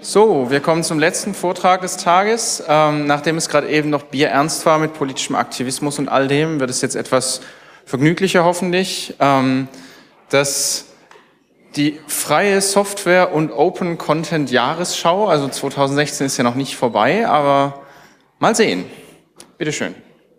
So, wir kommen zum letzten Vortrag des Tages. Nachdem es gerade eben noch bierernst war mit politischem Aktivismus und all dem, wird es jetzt etwas vergnüglicher hoffentlich. Dass die freie Software und Open Content Jahresschau, also 2016 ist ja noch nicht vorbei, aber mal sehen. Bitteschön.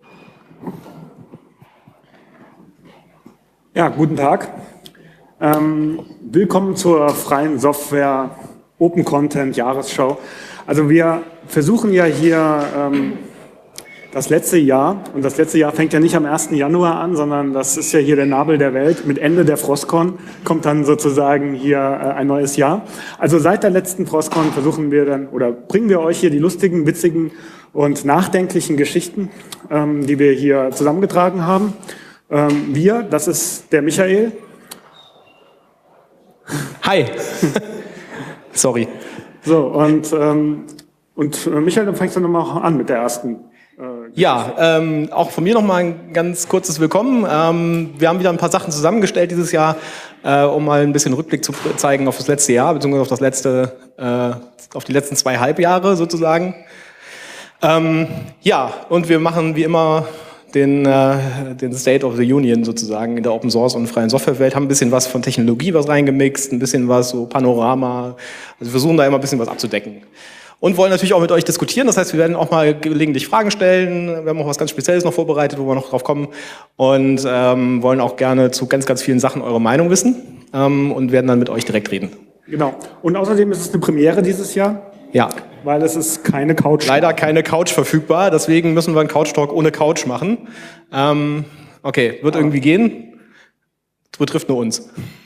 Ja, guten Tag. Willkommen zur freien Software Open Content Jahresschau. Also wir versuchen ja hier das letzte Jahr, und das letzte Jahr fängt ja nicht am 1. Januar an, sondern das ist ja hier der Nabel der Welt. Mit Ende der Frostcon kommt dann sozusagen hier ein neues Jahr. Also seit der letzten Frostcon versuchen wir dann, oder bringen wir euch hier die lustigen, witzigen und nachdenklichen Geschichten, die wir hier zusammengetragen haben. Wir, das ist der Michael. Hi. Sorry. So, und Michael, dann fängst du nochmal an mit der ersten. Ja, auch von mir nochmal ein ganz kurzes Willkommen. Wir haben wieder ein paar Sachen zusammengestellt dieses Jahr, um mal ein bisschen Rückblick zu zeigen auf das letzte Jahr, beziehungsweise auf die letzten 2 Halbjahre sozusagen. Ja, und wir machen wie immer den State of the Union sozusagen in der Open Source und freien Softwarewelt, haben ein bisschen was von Technologie was reingemixt, ein bisschen was so Panorama, also versuchen da immer ein bisschen was abzudecken. Und wollen natürlich auch mit euch diskutieren, das heißt, wir werden auch mal gelegentlich Fragen stellen, wir haben auch was ganz Spezielles noch vorbereitet, wo wir noch drauf kommen und wollen auch gerne zu ganz, ganz vielen Sachen eure Meinung wissen und werden dann mit euch direkt reden. Genau. Und außerdem ist es eine Premiere dieses Jahr. Ja. Weil es ist keine Couch. Leider keine Couch verfügbar, deswegen müssen wir einen Couch-Talk ohne Couch machen. Okay, wird irgendwie gehen. Das betrifft nur uns.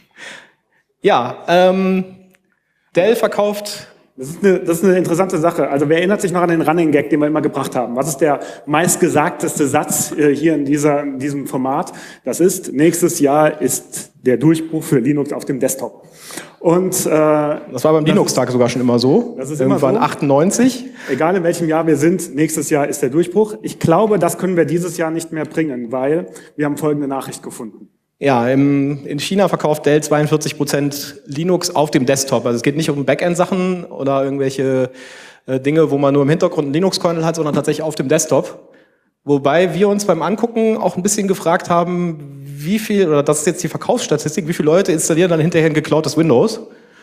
Ja, Dell verkauft... Das ist eine interessante Sache. Also wer erinnert sich noch an den Running Gag, den wir immer gebracht haben? Was ist der meistgesagteste Satz hier in diesem Format? Das ist, nächstes Jahr ist der Durchbruch für Linux auf dem Desktop. Und das war beim Linux-Tag sogar schon immer so. Das ist irgendwann immer so. 98. Egal in welchem Jahr wir sind, nächstes Jahr ist der Durchbruch. Ich glaube, das können wir dieses Jahr nicht mehr bringen, weil wir haben folgende Nachricht gefunden. Ja, in China verkauft Dell 42% Linux auf dem Desktop. Also es geht nicht um Backend-Sachen oder irgendwelche Dinge, wo man nur im Hintergrund einen Linux-Kernel hat, sondern tatsächlich auf dem Desktop. Wobei wir uns beim Angucken auch ein bisschen gefragt haben, wie viel, oder das ist jetzt die Verkaufsstatistik, wie viele Leute installieren dann hinterher ein geklautes Windows?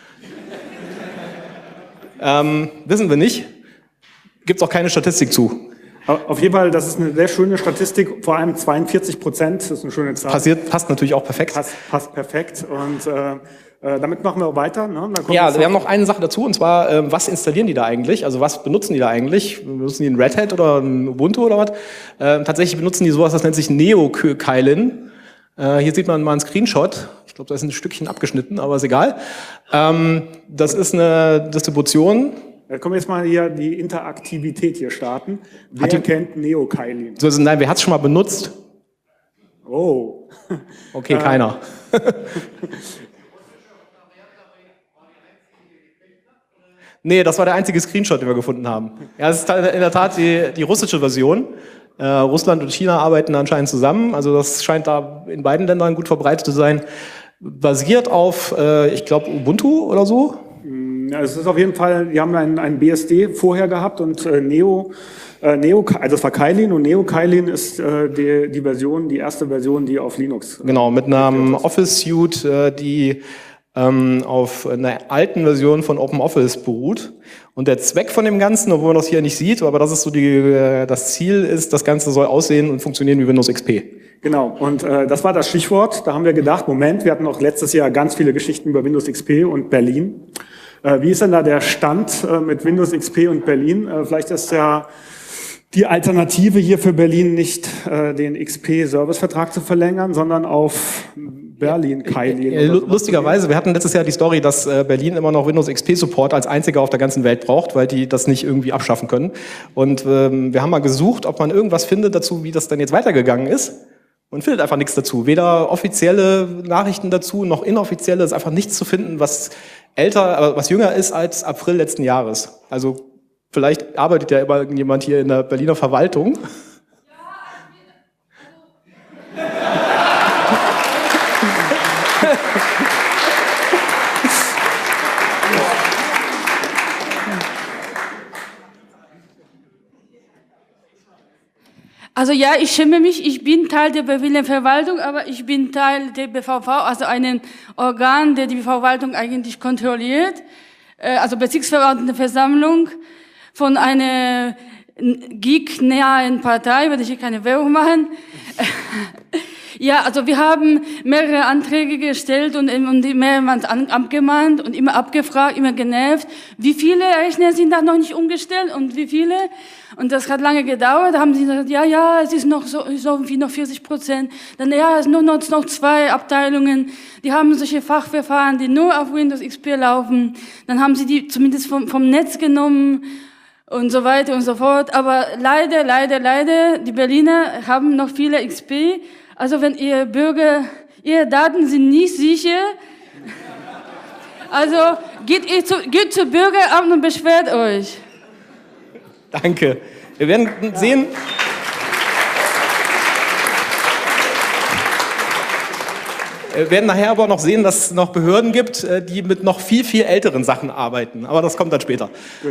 Wissen wir nicht. Gibt's auch keine Statistik zu. Auf jeden Fall, das ist eine sehr schöne Statistik, vor allem 42%, das ist eine schöne Zahl. Passt natürlich auch perfekt. Passt perfekt und damit machen wir auch weiter. Ne? Ja, wir haben noch eine Sache dazu, und zwar, was installieren die da eigentlich? Also was benutzen die da eigentlich? Benutzen die ein Red Hat oder ein Ubuntu oder was? Tatsächlich benutzen die sowas, das nennt sich Neo-Kylin. Hier sieht man mal einen Screenshot. Ich glaube, da ist ein Stückchen abgeschnitten, aber ist egal. Das ist eine Distribution. Da können wir jetzt mal hier die Interaktivität hier starten. Wer kennt Neo-Kylin? Nein, wer hat es schon mal benutzt? Oh. Okay, keiner. Nee, das war der einzige Screenshot, den wir gefunden haben. Ja, es ist in der Tat die russische Version. Russland und China arbeiten anscheinend zusammen. Also das scheint da in beiden Ländern gut verbreitet zu sein. Basiert auf, ich glaube, Ubuntu oder so. Ja, es ist auf jeden Fall, die haben ein BSD vorher gehabt und also es war Kylin und Neo-Kylin ist die erste Version, die auf Linux. Genau, mit einem Office-Suite, die auf einer alten Version von OpenOffice beruht. Und der Zweck von dem Ganzen, obwohl man das hier nicht sieht, aber das ist so das Ziel ist, das Ganze soll aussehen und funktionieren wie Windows XP. Genau, und das war das Stichwort. Da haben wir gedacht, Moment, wir hatten auch letztes Jahr ganz viele Geschichten über Windows XP und Berlin. Wie ist denn da der Stand mit Windows XP und Berlin? Vielleicht ist ja die Alternative hier für Berlin nicht den XP-Service-Vertrag zu verlängern, sondern auf Berlin-Kylin. Lustigerweise, wir hatten letztes Jahr die Story, dass Berlin immer noch Windows XP-Support als einziger auf der ganzen Welt braucht, weil die das nicht irgendwie abschaffen können. Und wir haben mal gesucht, ob man irgendwas findet dazu, wie das dann jetzt weitergegangen ist. Man findet einfach nichts dazu. Weder offizielle Nachrichten dazu, noch inoffizielle. Es ist einfach nichts zu finden, was jünger ist als April letzten Jahres. Also vielleicht arbeitet ja immer jemand hier in der Berliner Verwaltung. Also ja, ich schäme mich, ich bin Teil der Verwaltung, aber ich bin Teil der BVV, also einem Organ, der die Verwaltung eigentlich kontrolliert, also Bezirksverwaltenversammlung von einer geek-nahen Partei, werde ich hier keine Werbung machen. Ja, also wir haben mehrere Anträge gestellt und mehrmals abgemahnt und immer abgefragt, immer genervt, wie viele Rechner sind da noch nicht umgestellt und wie viele. Und das hat lange gedauert. Da haben sie gesagt, ja, es ist noch so wie noch 40%. Dann, ja, es sind noch 2 Abteilungen, die haben solche Fachverfahren, die nur auf Windows XP laufen. Dann haben sie die zumindest vom Netz genommen und so weiter und so fort. Aber leider, die Berliner haben noch viele XP. Also wenn ihr Bürger, ihre Daten sind nicht sicher, also geht zur Bürgeramt und beschwert euch. Danke. Wir werden sehen. Wir werden nachher aber noch sehen, dass es noch Behörden gibt, die mit noch viel, viel älteren Sachen arbeiten. Aber das kommt dann später.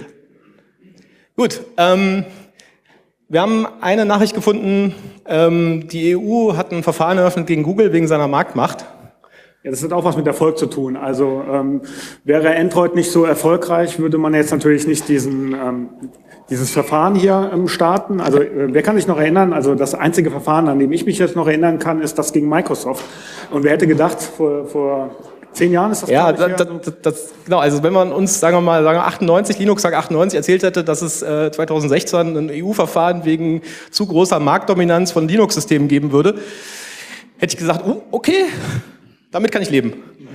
Gut. Wir haben eine Nachricht gefunden, die EU hat ein Verfahren eröffnet gegen Google wegen seiner Marktmacht. Ja, das hat auch was mit Erfolg zu tun. Also wäre Android nicht so erfolgreich, würde man jetzt natürlich nicht dieses Verfahren hier starten. Also wer kann sich noch erinnern? Also das einzige Verfahren, an dem ich mich jetzt noch erinnern kann, ist das gegen Microsoft. Und wer hätte gedacht, vor 10 Jahren ist das, ja, das genau. Also wenn man uns, sagen wir 98, Linux Tag 98 erzählt hätte, dass es 2016 ein EU-Verfahren wegen zu großer Marktdominanz von Linux-Systemen geben würde, hätte ich gesagt, okay, damit kann ich leben.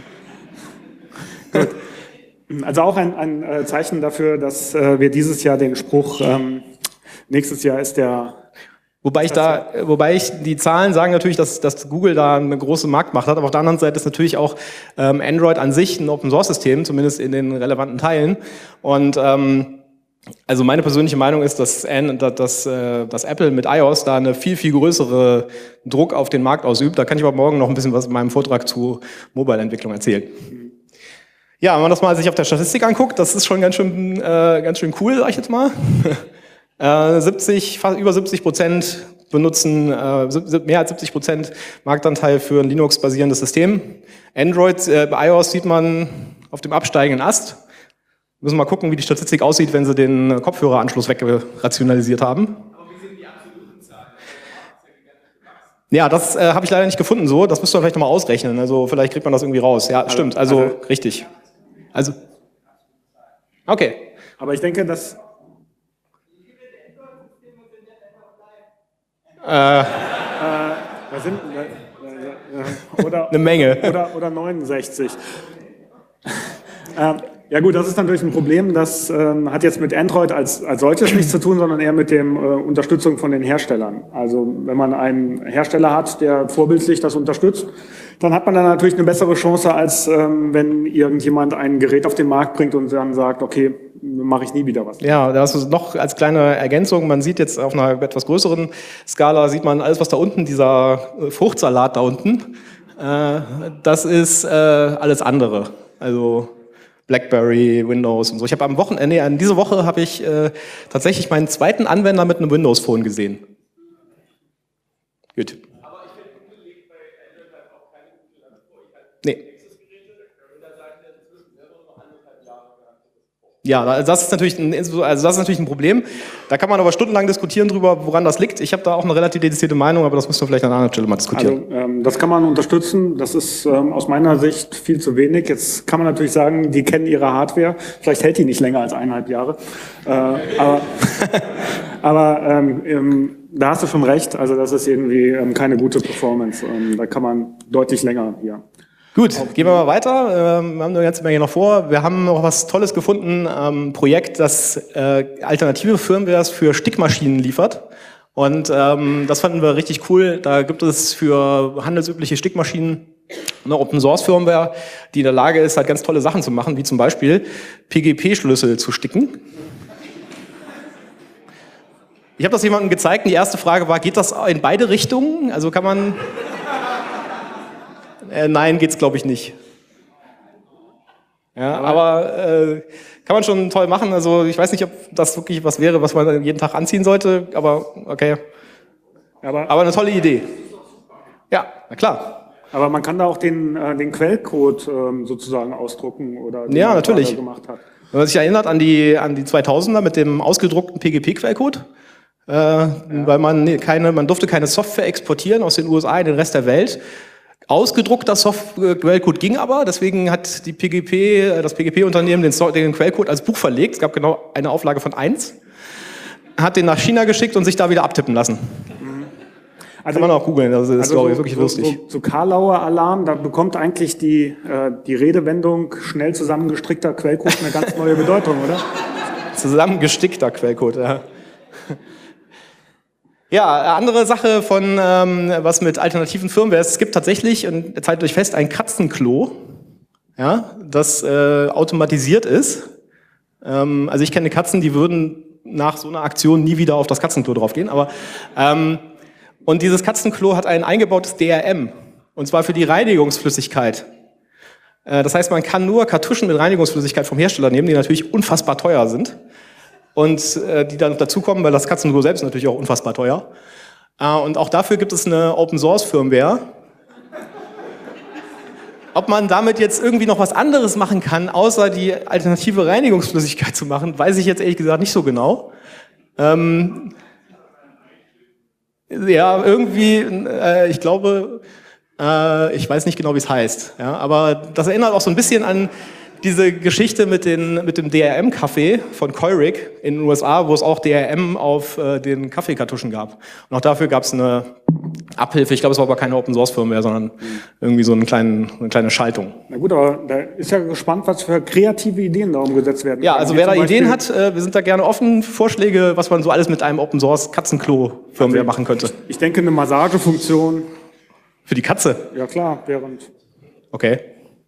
Gut. Also auch ein Zeichen dafür, dass wir dieses Jahr den Spruch, nächstes Jahr ist der... Wobei die Zahlen sagen natürlich, dass Google da eine große Marktmacht hat, aber auf der anderen Seite ist natürlich auch Android an sich ein Open-Source-System, zumindest in den relevanten Teilen. Und also meine persönliche Meinung ist, dass Apple mit iOS da eine viel, viel größere Druck auf den Markt ausübt. Da kann ich aber morgen noch ein bisschen was in meinem Vortrag zu Mobile-Entwicklung erzählen. Ja, wenn man das mal sich auf der Statistik anguckt, das ist schon ganz schön cool, sag ich jetzt mal. Über 70% benutzen, mehr als 70% Marktanteil für ein Linux-basierendes System. Android, bei iOS sieht man auf dem absteigenden Ast. Müssen wir mal gucken, wie die Statistik aussieht, wenn sie den Kopfhöreranschluss wegrationalisiert haben. Aber wie sind die absoluten Zahlen? Ja, das habe ich leider nicht gefunden so. Das müsst ihr vielleicht nochmal ausrechnen. Also vielleicht kriegt man das irgendwie raus. Ja, stimmt. Also richtig. Also, okay. Aber ich denke, dass... eine Menge. Oder 69. Ja gut, das ist natürlich ein Problem. Das hat jetzt mit Android als solches nichts zu tun, sondern eher mit der Unterstützung von den Herstellern. Also wenn man einen Hersteller hat, der vorbildlich das unterstützt, dann hat man dann natürlich eine bessere Chance, als wenn irgendjemand ein Gerät auf den Markt bringt und dann sagt, okay, mache ich nie wieder was. Ja, das ist noch als kleine Ergänzung, man sieht jetzt auf einer etwas größeren Skala, sieht man alles, was da unten, dieser Fruchtsalat da unten, das ist alles andere. Also BlackBerry, Windows und so. Ich habe am Wochenende, diese Woche habe ich tatsächlich meinen zweiten Anwender mit einem Windows Phone gesehen. Gut. Aber ich finde, Google legt bei Android halt auch keine gute Land vor. Ich halt Nexus-Geräte und da sagt er inzwischen selber noch 1,5 Jahre. Ja, das ist natürlich ein Problem. Da kann man aber stundenlang diskutieren drüber, woran das liegt. Ich habe da auch eine relativ dedizierte Meinung, aber das müssen wir vielleicht an einer anderen Stelle mal diskutieren. Also, das kann man unterstützen. Das ist aus meiner Sicht viel zu wenig. Jetzt kann man natürlich sagen, die kennen ihre Hardware. Vielleicht hält die nicht länger als 1,5 Jahre. Aber da hast du schon recht. Also das ist irgendwie keine gute Performance. Da kann man deutlich länger hier. Gut, gehen wir mal weiter. Wir haben eine ganze Menge noch vor. Wir haben noch was Tolles gefunden, ein Projekt, das alternative Firmwares für Stickmaschinen liefert. Und das fanden wir richtig cool. Da gibt es für handelsübliche Stickmaschinen eine Open-Source-Firmware, die in der Lage ist, halt ganz tolle Sachen zu machen, wie zum Beispiel PGP-Schlüssel zu sticken. Ich habe das jemandem gezeigt und die erste Frage war, geht das in beide Richtungen? Also kann man... nein, geht's glaube ich nicht. Ja, aber kann man schon toll machen. Also ich weiß nicht, ob das wirklich was wäre, was man jeden Tag anziehen sollte, aber okay. Aber eine tolle Idee. Ja, na klar. Aber man kann da auch den Quellcode sozusagen ausdrucken oder den Ja, man natürlich. gerade gemacht hat. Wenn man sich erinnert an die 2000er mit dem ausgedruckten PGP-Quellcode, weil man durfte keine Software exportieren aus den USA in den Rest der Welt. Ausgedruckter Quellcode ging aber, deswegen hat das PGP-Unternehmen den Quellcode als Buch verlegt. Es gab genau eine Auflage von 1, hat den nach China geschickt und sich da wieder abtippen lassen. Also, kann man auch googeln, das ist glaube ich wirklich lustig. So Karlauer Alarm, da bekommt eigentlich die Redewendung schnell zusammengestrickter Quellcode eine ganz neue Bedeutung, oder? Zusammengestickter Quellcode, ja. Ja, andere Sache von was mit alternativen Firmware ist, es gibt tatsächlich, und haltet euch fest, ein Katzenklo, ja, das automatisiert ist. Also ich kenne Katzen, die würden nach so einer Aktion nie wieder auf das Katzenklo draufgehen, aber und dieses Katzenklo hat ein eingebautes DRM, und zwar für die Reinigungsflüssigkeit. Das heißt, man kann nur Kartuschen mit Reinigungsflüssigkeit vom Hersteller nehmen, die natürlich unfassbar teuer sind. Und die dann dazukommen, weil das Katzenklo selbst ist natürlich auch unfassbar teuer. Und auch dafür gibt es eine Open-Source-Firmware. Ob man damit jetzt irgendwie noch was anderes machen kann, außer die alternative Reinigungsflüssigkeit zu machen, weiß ich jetzt ehrlich gesagt nicht so genau. Ja, irgendwie, ich glaube, ich weiß nicht genau, wie es heißt. Ja, aber das erinnert auch so ein bisschen an diese Geschichte mit dem DRM-Kaffee von Keurig in den USA, wo es auch DRM auf den Kaffeekartuschen gab. Und auch dafür gab es eine Abhilfe. Ich glaube, es war aber keine Open-Source-Firmware, sondern irgendwie so eine kleine Schaltung. Na gut, aber da ist ja gespannt, was für kreative Ideen da umgesetzt werden. Ja, also wer da Ideen hat, wir sind da gerne offen. Vorschläge, was man so alles mit einem Open-Source-Katzenklo-Firmware machen könnte. Ich denke, eine Massagefunktion. Für die Katze? Ja klar, während... Okay.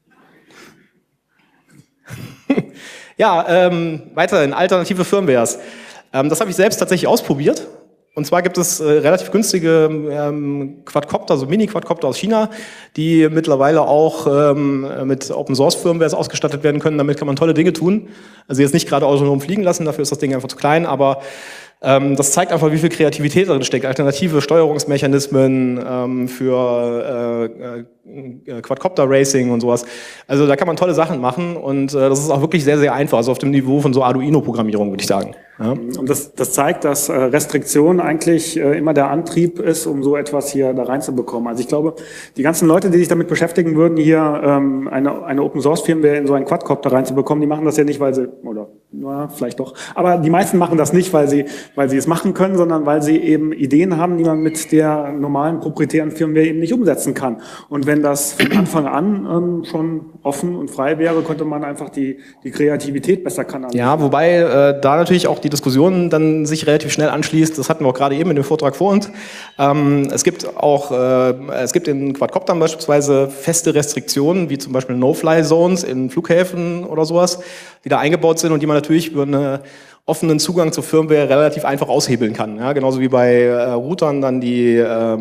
Ja, weiterhin alternative Firmwares. Das habe ich selbst tatsächlich ausprobiert. Und zwar gibt es relativ günstige Quadcopter, also Mini-Quadcopter aus China, die mittlerweile auch mit Open-Source-Firmwares ausgestattet werden können. Damit kann man tolle Dinge tun. Also jetzt nicht gerade autonom fliegen lassen, dafür ist das Ding einfach zu klein, aber das zeigt einfach, wie viel Kreativität darin steckt. Alternative Steuerungsmechanismen für Quadcopter-Racing und sowas. Also da kann man tolle Sachen machen und das ist auch wirklich sehr, sehr einfach. Also auf dem Niveau von so Arduino-Programmierung, würde ich sagen. Ja. Und das zeigt, dass Restriktion eigentlich immer der Antrieb ist, um so etwas hier da reinzubekommen. Also ich glaube, die ganzen Leute, die sich damit beschäftigen würden, hier eine Open-Source-Firmware in so einen Quadcopter reinzubekommen, die machen das ja nicht, weil sie, oder na, vielleicht doch, aber die meisten machen das nicht, weil sie es machen können, sondern weil sie eben Ideen haben, die man mit der normalen proprietären Firmware eben nicht umsetzen kann. Und wenn das von Anfang an schon offen und frei wäre, könnte man einfach die Kreativität besser kanalisieren. Ja, wobei da natürlich auch die Diskussion dann sich relativ schnell anschließt. Das hatten wir auch gerade eben in dem Vortrag vor uns. Es gibt in Quadcoptern beispielsweise feste Restriktionen, wie zum Beispiel No-Fly-Zones in Flughäfen oder sowas, die da eingebaut sind und die man natürlich über einen offenen Zugang zur Firmware relativ einfach aushebeln kann. Ja, genauso wie bei Routern dann die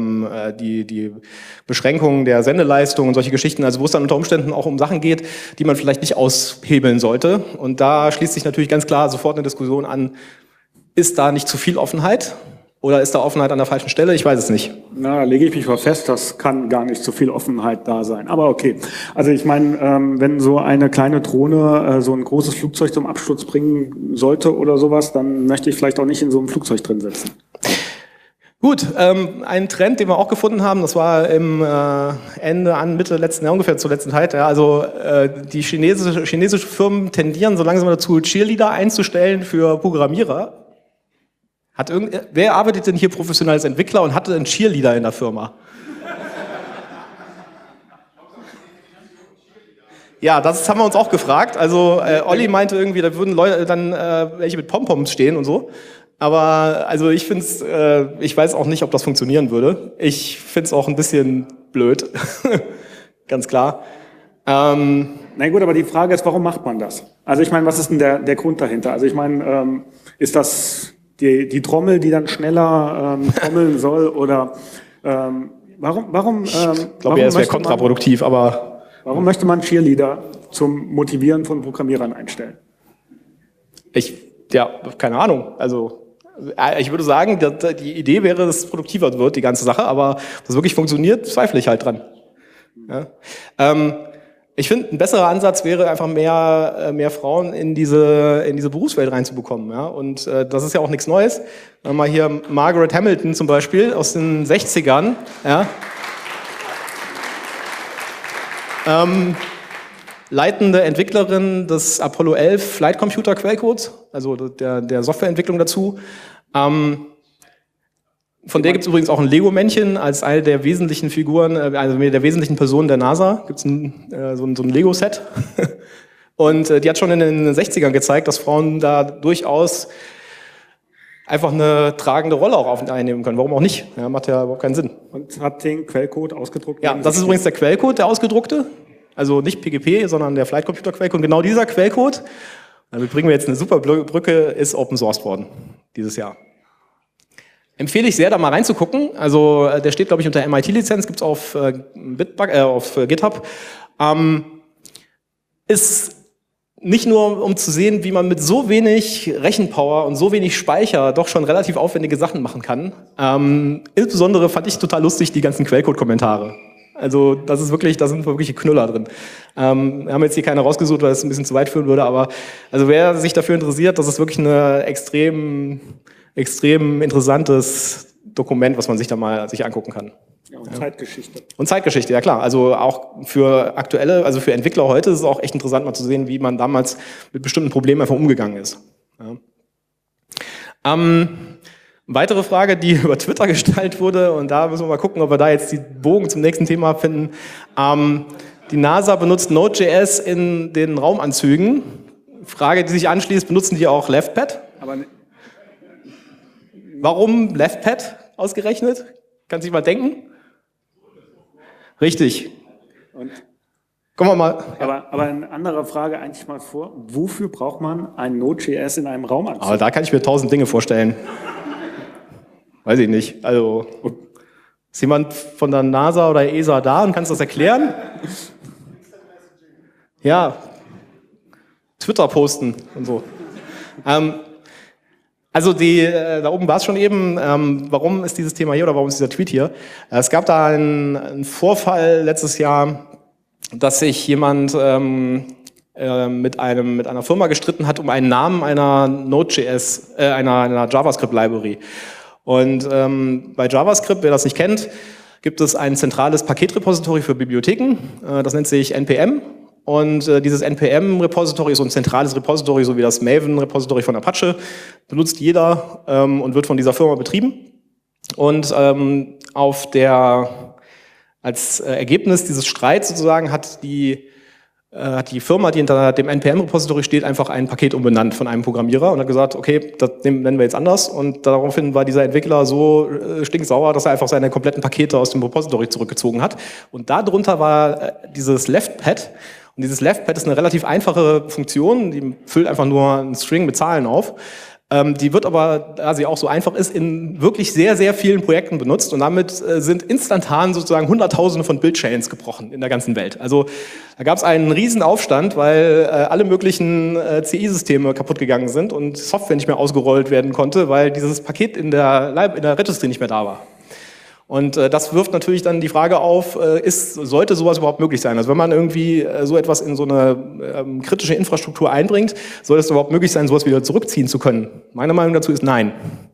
Beschränkungen der Sendeleistung und solche Geschichten, also wo es dann unter Umständen auch um Sachen geht, die man vielleicht nicht aushebeln sollte. Und da schließt sich natürlich ganz klar sofort eine Diskussion an, ist da nicht zu viel Offenheit? Oder ist da Offenheit an der falschen Stelle? Ich weiß es nicht. Na, lege ich mich mal fest, das kann gar nicht so viel Offenheit da sein. Aber okay. Also ich meine, wenn so eine kleine Drohne so ein großes Flugzeug zum Absturz bringen sollte oder sowas, dann möchte ich vielleicht auch nicht in so einem Flugzeug drin sitzen. Gut, ein Trend, den wir auch gefunden haben, das war im Mitte letzten Jahr, ungefähr zur letzten Zeit. Ja, also die chinesische Firmen tendieren so langsam dazu, Cheerleader einzustellen für Programmierer. Wer arbeitet denn hier professionell als Entwickler und hatte einen Cheerleader in der Firma? Ja, das haben wir uns auch gefragt. Also Olli meinte irgendwie, da würden Leute dann welche mit Pompoms stehen und so. Aber also ich find's, ich weiß auch nicht, ob das funktionieren würde. Ich find's auch ein bisschen blöd, ganz klar. Na gut, aber die Frage ist, warum macht man das? Also ich meine, was ist denn der Grund dahinter? Also ich meine, ist das die Trommel, die dann schneller trommeln soll, oder warum? Ich glaube, es wäre kontraproduktiv, aber warum möchte man Cheerleader zum Motivieren von Programmierern einstellen? Ja, keine Ahnung. Also Ich würde sagen, die Idee wäre, dass es produktiver wird, die ganze Sache, aber ob das wirklich funktioniert, zweifle ich halt dran. Ja. Ich finde, ein besserer Ansatz wäre einfach mehr Frauen in diese Berufswelt reinzubekommen. Ja? Und das ist ja auch nichts Neues. Wenn man mal hier Margaret Hamilton zum Beispiel aus den 60ern, ja? Leitende Entwicklerin des Apollo 11 Flight Computer Quellcodes, also der Softwareentwicklung dazu. Von der gibt es übrigens auch ein Lego-Männchen als eine der wesentlichen Figuren, also der wesentlichen Personen der NASA. Gibt es so ein Lego-Set. Und die hat schon in den 60ern gezeigt, dass Frauen da durchaus einfach eine tragende Rolle auch einnehmen können. Warum auch nicht? Ja, macht ja überhaupt keinen Sinn. Und hat den Quellcode ausgedruckt? Ja, das ist übrigens der Quellcode, der ausgedruckte. Also nicht PGP, sondern der Flight Computer Quellcode. Und genau dieser Quellcode, damit bringen wir jetzt eine super Brücke, ist Open Sourced worden dieses Jahr. Empfehle ich sehr, da mal reinzugucken. Also der steht, glaube ich, unter MIT-Lizenz, gibt's auf GitHub. Ist nicht nur, um zu sehen, wie man mit so wenig Rechenpower und so wenig Speicher doch schon relativ aufwendige Sachen machen kann. Insbesondere fand ich total lustig die ganzen Quellcode-Kommentare. Also da sind wirkliche Knüller drin. Wir haben jetzt hier keine rausgesucht, weil es ein bisschen zu weit führen würde, aber also wer sich dafür interessiert, das ist wirklich eine extrem interessantes Dokument, was man sich da mal angucken kann. Ja, und Zeitgeschichte. Und Zeitgeschichte, ja klar. Also auch für für Entwickler heute ist es auch echt interessant mal zu sehen, wie man damals mit bestimmten Problemen einfach umgegangen ist. Ja. Weitere Frage, die über Twitter gestellt wurde, und da müssen wir mal gucken, ob wir da jetzt die Bogen zum nächsten Thema finden. Die NASA benutzt Node.js in den Raumanzügen. Frage, die sich anschließt, benutzen die auch LeftPad? Aber warum LeftPad ausgerechnet? Kann sich mal denken? Richtig. Und Kommen wir mal. aber eine andere Frage eigentlich mal vor. Wofür braucht man ein Node.js in einem Raumanzug? Aber da kann ich mir 1000 Dinge vorstellen. Weiß ich nicht. Also, ist jemand von der NASA oder ESA da und kannst das erklären? Ja. Twitter posten und so. Also da oben war es schon eben, warum ist dieses Thema hier oder warum ist dieser Tweet hier? Es gab da einen Vorfall letztes Jahr, dass sich jemand mit einer Firma gestritten hat um einen Namen einer Node.js, einer JavaScript-Library. Und bei JavaScript, wer das nicht kennt, gibt es ein zentrales Paketrepository für Bibliotheken, das nennt sich NPM. Und dieses NPM-Repository ist so ein zentrales Repository, so wie das Maven-Repository von Apache, benutzt jeder und wird von dieser Firma betrieben. Und als Ergebnis dieses Streits sozusagen hat die Firma, die hinter dem NPM-Repository steht, einfach ein Paket umbenannt von einem Programmierer und hat gesagt, okay, das nennen wir jetzt anders. Und daraufhin war dieser Entwickler so stinksauer, dass er einfach seine kompletten Pakete aus dem Repository zurückgezogen hat. Und darunter war dieses LeftPad. Und dieses LeftPad ist eine relativ einfache Funktion, die füllt einfach nur einen String mit Zahlen auf. Die wird aber, da sie auch so einfach ist, in wirklich sehr, sehr vielen Projekten benutzt und damit sind instantan sozusagen Hunderttausende von Build-Chains gebrochen in der ganzen Welt. Also da gab es einen riesen Aufstand, weil alle möglichen CI-Systeme kaputt gegangen sind und Software nicht mehr ausgerollt werden konnte, weil dieses Paket in der Registry nicht mehr da war. Und das wirft natürlich dann die Frage auf, sollte sowas überhaupt möglich sein? Also wenn man irgendwie so etwas in so eine kritische Infrastruktur einbringt, soll es überhaupt möglich sein, sowas wieder zurückziehen zu können? Meine Meinung dazu ist nein.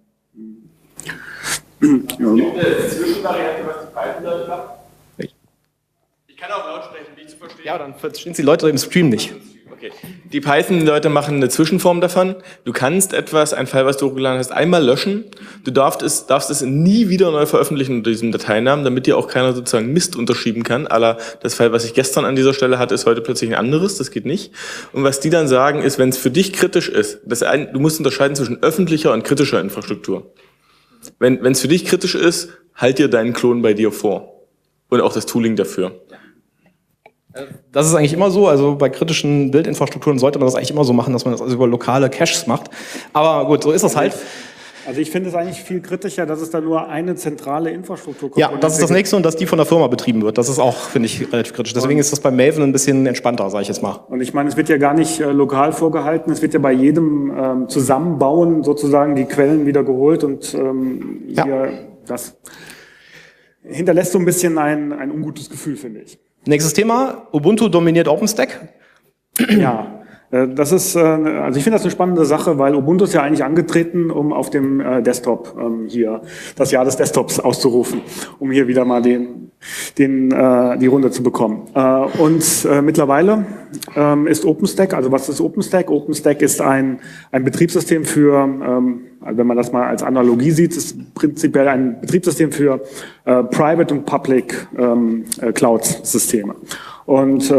Gibt es Zwischenvariante, was die Python-Leute machen? Ich kann auch laut sprechen, wie ich zu verstehen. Ja, dann verstehen die Leute im Stream nicht. Okay. Die Python-Leute machen eine Zwischenform davon. Du kannst ein File, was du hochgeladen hast, einmal löschen. Du darfst es nie wieder neu veröffentlichen unter diesem Dateinamen, damit dir auch keiner sozusagen Mist unterschieben kann. Das File, was ich gestern an dieser Stelle hatte, ist heute plötzlich ein anderes. Das geht nicht. Und was die dann sagen, ist, wenn es für dich kritisch ist, du musst unterscheiden zwischen öffentlicher und kritischer Infrastruktur. Wenn es für dich kritisch ist, halt dir deinen Klon bei dir vor. Und auch das Tooling dafür. Das ist eigentlich immer so, also bei kritischen Bildinfrastrukturen sollte man das eigentlich immer so machen, dass man das also über lokale Caches macht. Aber gut, so ist das halt. Also ich finde es eigentlich viel kritischer, dass es da nur eine zentrale Infrastruktur gibt. Ja, das ist das Nächste und dass die von der Firma betrieben wird. Das ist auch, finde ich, relativ kritisch. Deswegen ist das bei Maven ein bisschen entspannter, sage ich jetzt mal. Und ich meine, es wird ja gar nicht lokal vorgehalten, es wird ja bei jedem Zusammenbauen sozusagen die Quellen wieder geholt und hier das hinterlässt so ein bisschen ein ungutes Gefühl, finde ich. Nächstes Thema, Ubuntu dominiert OpenStack. Ja. Das ist, also ich finde das eine spannende Sache, weil Ubuntu ist ja eigentlich angetreten, um auf dem Desktop hier das Jahr des Desktops auszurufen, um hier wieder mal die Runde zu bekommen. Und mittlerweile ist OpenStack, also was ist OpenStack? OpenStack ist ein Betriebssystem für, also wenn man das mal als Analogie sieht, ist prinzipiell ein Betriebssystem für Private und Public Cloud-Systeme. Und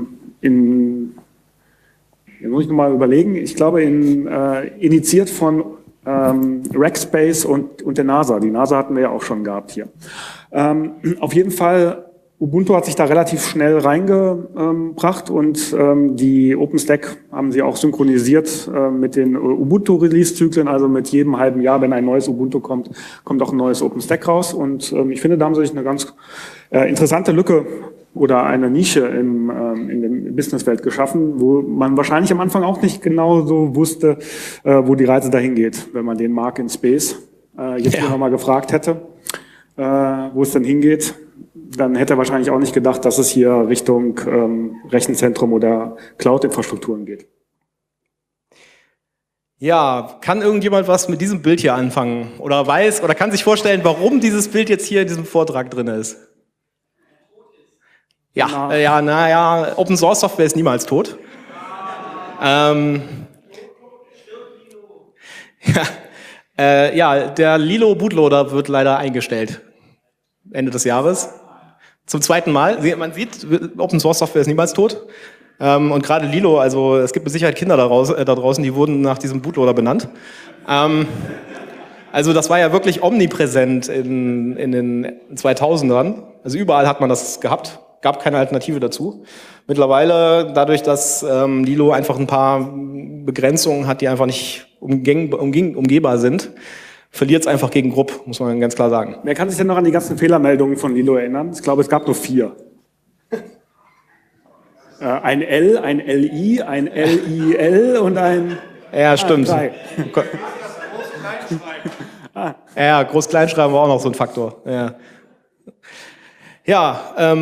Jetzt muss ich nochmal überlegen. Ich glaube, initiiert von Rackspace und der NASA. Die NASA hatten wir ja auch schon gehabt hier. Auf jeden Fall, Ubuntu hat sich da relativ schnell reingebracht und die OpenStack haben sie auch synchronisiert mit den Ubuntu-Release-Zyklen. Also mit jedem halben Jahr, wenn ein neues Ubuntu kommt, kommt auch ein neues OpenStack raus. Und ich finde, da haben sie sich eine ganz interessante Lücke oder eine Nische in der Businesswelt geschaffen, wo man wahrscheinlich am Anfang auch nicht genau so wusste, wo die Reise dahin geht, wenn man den Mark in Space jetzt noch mal gefragt hätte, wo es denn hingeht. Dann hätte er wahrscheinlich auch nicht gedacht, dass es hier Richtung Rechenzentrum oder Cloud-Infrastrukturen geht. Ja, kann irgendjemand was mit diesem Bild hier anfangen? Oder weiß, oder kann sich vorstellen, warum dieses Bild jetzt hier in diesem Vortrag drin ist? Ja, Open Source Software ist niemals tot. Der Lilo Bootloader wird leider eingestellt. Ende des Jahres. Zum zweiten Mal. Man sieht, Open Source Software ist niemals tot. Und gerade Lilo, also es gibt mit Sicherheit Kinder da draußen, die wurden nach diesem Bootloader benannt. Also das war ja wirklich omnipräsent in den 2000ern. Also überall hat man das gehabt. Gab keine Alternative dazu. Mittlerweile, dadurch, dass Lilo einfach ein paar Begrenzungen hat, die einfach nicht umgehbar sind, verliert es einfach gegen Grupp, muss man ganz klar sagen. Wer kann sich denn noch an die ganzen Fehlermeldungen von Lilo erinnern? Ich glaube, es gab nur 4. Ein L, ein LI, ein LIL und ein... Ja, stimmt. 3. Ja, Groß-Kleinschreiben war auch noch so ein Faktor. Ja,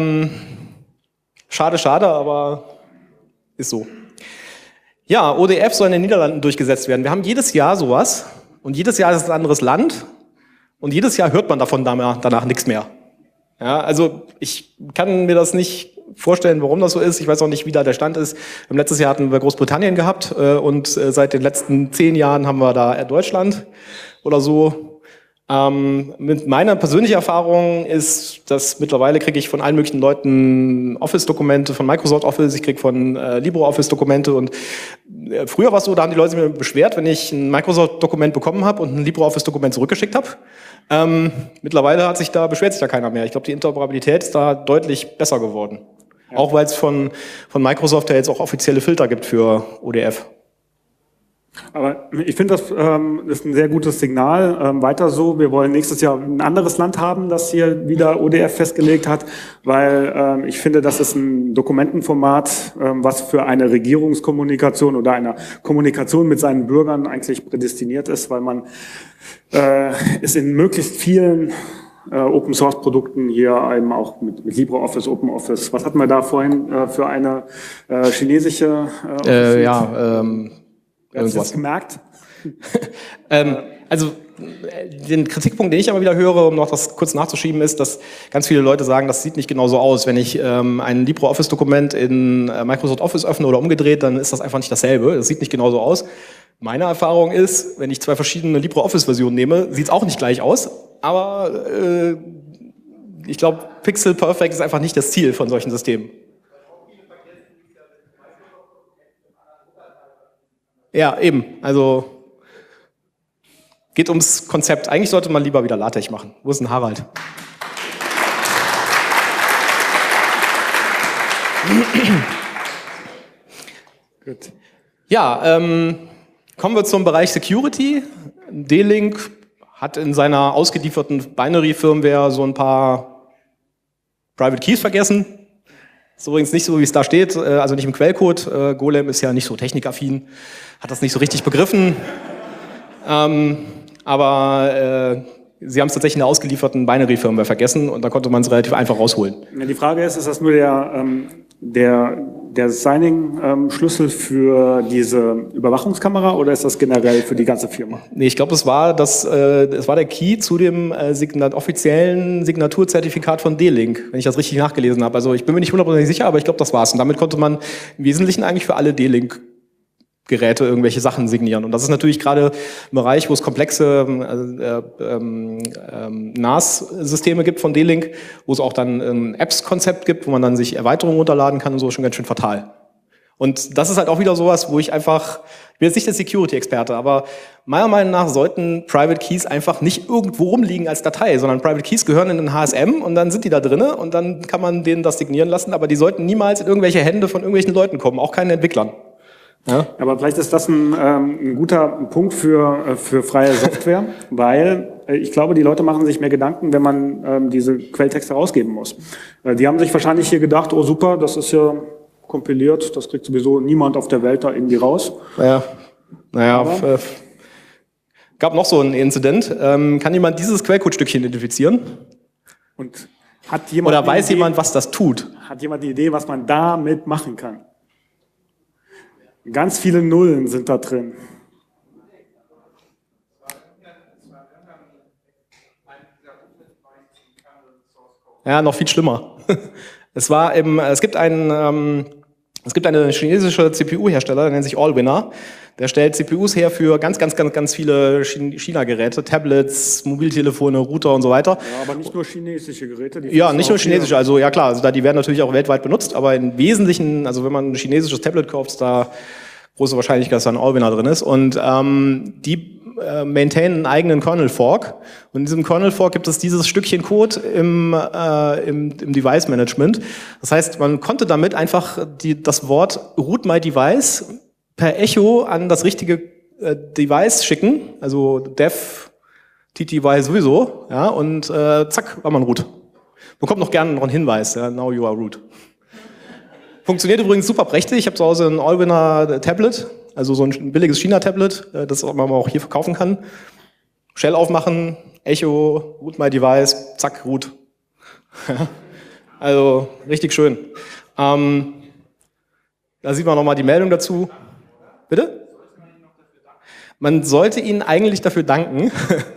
schade, aber ist so. Ja, ODF soll in den Niederlanden durchgesetzt werden. Wir haben jedes Jahr sowas und jedes Jahr ist es ein anderes Land und jedes Jahr hört man davon danach nichts mehr. Ja, also ich kann mir das nicht vorstellen, warum das so ist. Ich weiß auch nicht, wie da der Stand ist. Im letzten Jahr hatten wir Großbritannien gehabt und seit den letzten 10 Jahren haben wir da Deutschland oder so. Mit meiner persönlichen Erfahrung ist, dass mittlerweile kriege ich von allen möglichen Leuten Office-Dokumente, von Microsoft Office, ich kriege von LibreOffice-Dokumente und früher war es so, da haben die Leute sich beschwert, wenn ich ein Microsoft-Dokument bekommen habe und ein LibreOffice-Dokument zurückgeschickt habe. Mittlerweile beschwert sich da keiner mehr. Ich glaube, die Interoperabilität ist da deutlich besser geworden. Ja. Auch weil es von Microsoft ja jetzt auch offizielle Filter gibt für ODF. Aber ich finde, das ist ein sehr gutes Signal. Weiter so. Wir wollen nächstes Jahr ein anderes Land haben, das hier wieder ODF festgelegt hat, weil ich finde, das ist ein Dokumentenformat, was für eine Regierungskommunikation oder eine Kommunikation mit seinen Bürgern eigentlich prädestiniert ist, weil man es in möglichst vielen Open-Source-Produkten hier eben auch mit LibreOffice, OpenOffice. Was hatten wir da vorhin für eine chinesische Hast du das gemerkt? Also den Kritikpunkt, den ich aber wieder höre, um noch das kurz nachzuschieben, ist, dass ganz viele Leute sagen, das sieht nicht genauso aus. Wenn ich ein LibreOffice-Dokument in Microsoft Office öffne oder umgedreht, dann ist das einfach nicht dasselbe. Das sieht nicht genauso aus. Meine Erfahrung ist, wenn ich 2 verschiedene LibreOffice-Versionen nehme, sieht es auch nicht gleich aus. Aber ich glaube, Pixel Perfect ist einfach nicht das Ziel von solchen Systemen. Ja, eben. Also geht ums Konzept. Eigentlich sollte man lieber wieder LaTeX machen. Wo ist denn Harald? Gut. Ja, kommen wir zum Bereich Security. D-Link hat in seiner ausgelieferten Binary-Firmware so ein paar Private Keys vergessen. Ist übrigens nicht so, wie es da steht, also nicht im Quellcode. Golem ist ja nicht so technikaffin, hat das nicht so richtig begriffen. Aber sie haben es tatsächlich in der ausgelieferten Binary-Firmware vergessen und da konnte man es relativ einfach rausholen. Ja, die Frage ist das nur der Signing-Schlüssel für diese Überwachungskamera oder ist das generell für die ganze Firma? Nee, ich glaube, es war der Key zu dem offiziellen Signaturzertifikat von D-Link, wenn ich das richtig nachgelesen habe. Also ich bin mir nicht 100% sicher, aber ich glaube, das war's. Und damit konnte man im Wesentlichen eigentlich für alle D-Link-Geräte irgendwelche Sachen signieren. Und das ist natürlich gerade im Bereich, wo es komplexe NAS-Systeme gibt von D-Link, wo es auch dann ein Apps-Konzept gibt, wo man dann sich Erweiterungen runterladen kann und so, schon ganz schön fatal. Und das ist halt auch wieder sowas, wo ich bin jetzt nicht der Security-Experte, aber meiner Meinung nach sollten Private Keys einfach nicht irgendwo rumliegen als Datei, sondern Private Keys gehören in den HSM und dann sind die da drinne und dann kann man denen das signieren lassen, aber die sollten niemals in irgendwelche Hände von irgendwelchen Leuten kommen, auch keinen Entwicklern. Ja? Aber vielleicht ist das ein guter Punkt für freie Software, weil ich glaube, die Leute machen sich mehr Gedanken, wenn man diese Quelltexte rausgeben muss. Die haben sich wahrscheinlich hier gedacht, oh super, das ist ja kompiliert, das kriegt sowieso niemand auf der Welt da irgendwie raus. Gab noch so einen Incident. Kann jemand dieses Quellcode-Stückchen identifizieren? Und hat jemand Oder weiß jemand, was das tut? Hat jemand eine Idee, was man damit machen kann? Ganz viele Nullen sind da drin. Ja, noch viel schlimmer. Es gibt eine chinesische CPU-Hersteller, der nennt sich Allwinner. Der stellt CPUs her für ganz viele China-Geräte, Tablets, Mobiltelefone, Router und so weiter. Ja, aber nicht nur chinesische Geräte. Ja, nicht nur chinesische, also ja klar, die werden natürlich auch weltweit benutzt, aber im Wesentlichen, also wenn man ein chinesisches Tablet kauft, ist da große Wahrscheinlichkeit, dass da ein Allwinner drin ist. Und die maintainen einen eigenen Kernel-Fork. Und in diesem Kernel-Fork gibt es dieses Stückchen Code im Device-Management. Das heißt, man konnte damit einfach das Wort root my device per Echo an das richtige Device schicken, also dev TTY sowieso, ja, und zack, war man root. Bekommt noch gerne noch einen Hinweis, ja, now you are root. Funktioniert übrigens super prächtig. Ich habe zu Hause ein Allwinner Tablet, also so ein billiges China-Tablet, das man auch hier verkaufen kann. Shell aufmachen, Echo, root my device, zack, root. Also richtig schön. Da sieht man nochmal die Meldung dazu. Bitte? Man sollte ihnen eigentlich dafür danken.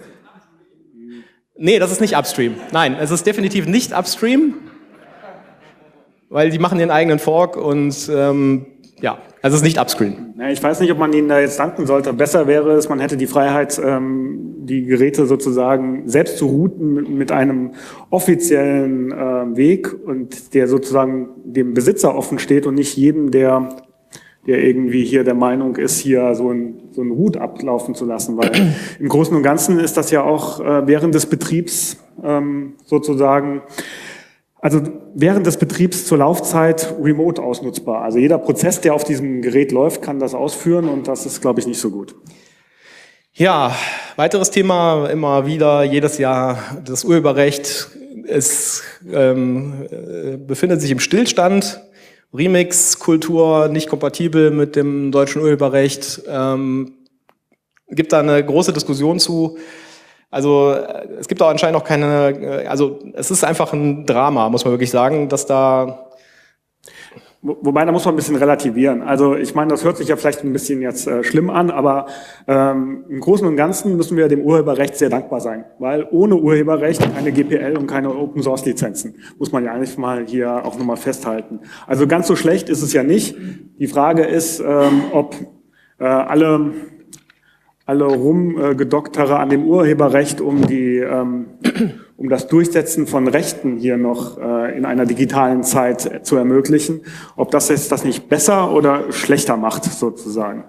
Nee, das ist nicht upstream. Nein, es ist definitiv nicht upstream. Weil die machen ihren eigenen Fork und also es ist nicht upstream. Ja, ich weiß nicht, ob man ihnen da jetzt danken sollte. Besser wäre es, man hätte die Freiheit, die Geräte sozusagen selbst zu routen mit einem offiziellen Weg und der sozusagen dem Besitzer offen steht und nicht jedem, der irgendwie hier der Meinung ist, hier so ein Root ablaufen zu lassen. Weil im Großen und Ganzen ist das ja auch während des Betriebs sozusagen, also während des Betriebs zur Laufzeit remote ausnutzbar. Also jeder Prozess, der auf diesem Gerät läuft, kann das ausführen und das ist, glaube ich, nicht so gut. Ja, weiteres Thema immer wieder, jedes Jahr das Urheberrecht. Es befindet sich im Stillstand. Remix-Kultur nicht kompatibel mit dem deutschen Urheberrecht. Gibt da eine große Diskussion zu. Also es gibt auch anscheinend auch also es ist einfach ein Drama, muss man wirklich sagen, dass da... Wobei, da muss man ein bisschen relativieren. Also ich meine, das hört sich ja vielleicht ein bisschen jetzt schlimm an, aber im Großen und Ganzen müssen wir dem Urheberrecht sehr dankbar sein, weil ohne Urheberrecht keine GPL und keine Open-Source-Lizenzen, muss man ja eigentlich mal hier auch nochmal festhalten. Also ganz so schlecht ist es ja nicht. Die Frage ist, ob alle Rumgedoktere an dem Urheberrecht um das Durchsetzen von Rechten hier noch in einer digitalen Zeit zu ermöglichen, ob das jetzt das nicht besser oder schlechter macht, sozusagen.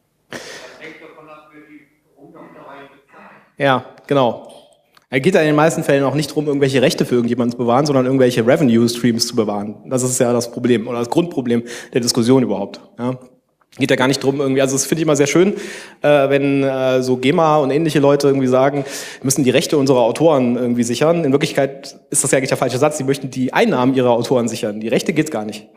Ja, genau. Es geht ja in den meisten Fällen auch nicht darum, irgendwelche Rechte für irgendjemanden zu bewahren, sondern irgendwelche Revenue-Streams zu bewahren. Das ist ja das Problem oder das Grundproblem der Diskussion überhaupt. Ja. Geht ja gar nicht drum irgendwie, also das finde ich immer sehr schön, wenn so GEMA und ähnliche Leute irgendwie sagen, wir müssen die Rechte unserer Autoren irgendwie sichern. In Wirklichkeit ist das ja eigentlich der falsche Satz, sie möchten die Einnahmen ihrer Autoren sichern. Die Rechte geht's gar nicht.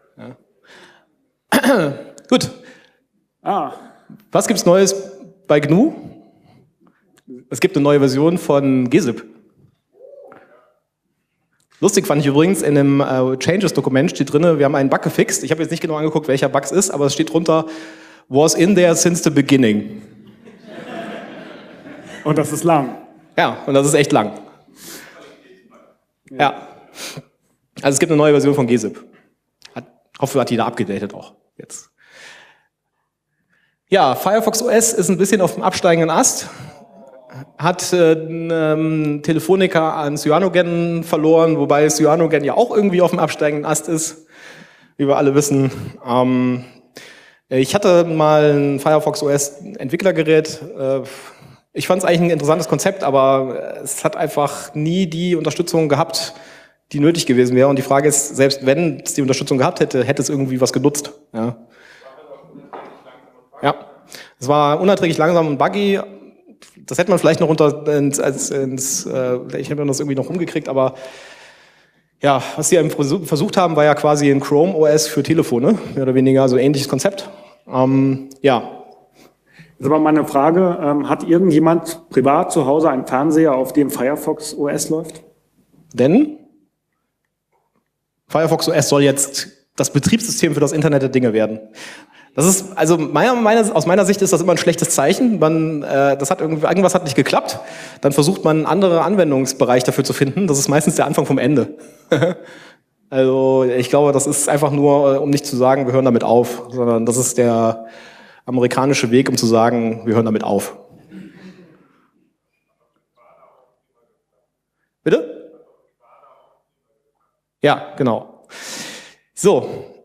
Ja. Gut. Was gibt's Neues bei GNU? Es gibt eine neue Version von gzip. Lustig fand ich übrigens, in dem Changes-Dokument steht drin, wir haben einen Bug gefixt. Ich habe jetzt nicht genau angeguckt, welcher Bug es ist, aber es steht drunter, was in there since the beginning. Und das ist lang. Ja, und das ist echt lang. Ja. Also es gibt eine neue Version von gzip. Hoffe, hat die da abgedatet auch jetzt. Ja, Firefox OS ist ein bisschen auf dem absteigenden Ast. Hat Telefonica an Cyanogen verloren, wobei Cyanogen ja auch irgendwie auf dem absteigenden Ast ist, wie wir alle wissen. Ich hatte mal ein Firefox OS Entwicklergerät. Ich fand es eigentlich ein interessantes Konzept, aber es hat einfach nie die Unterstützung gehabt, die nötig gewesen wäre. Und die Frage ist, selbst wenn es die Unterstützung gehabt hätte, hätte es irgendwie was genutzt. Ja. Es war unerträglich langsam und buggy. Das hätte man vielleicht noch ich hätte das irgendwie noch rumgekriegt, aber ja, was sie eben versucht haben, war ja quasi ein Chrome OS für Telefone, mehr oder weniger, so ein ähnliches Konzept. Ja. Jetzt aber meine Frage, hat irgendjemand privat zu Hause einen Fernseher, auf dem Firefox OS läuft? Denn Firefox OS soll jetzt das Betriebssystem für das Internet der Dinge werden. Das ist, also aus meiner Sicht ist das immer ein schlechtes Zeichen. Irgendwas hat nicht geklappt. Dann versucht man einen anderen Anwendungsbereich dafür zu finden. Das ist meistens der Anfang vom Ende. Also ich glaube, das ist einfach nur, um nicht zu sagen, wir hören damit auf, sondern das ist der amerikanische Weg, um zu sagen, wir hören damit auf. Bitte? Ja, genau. So.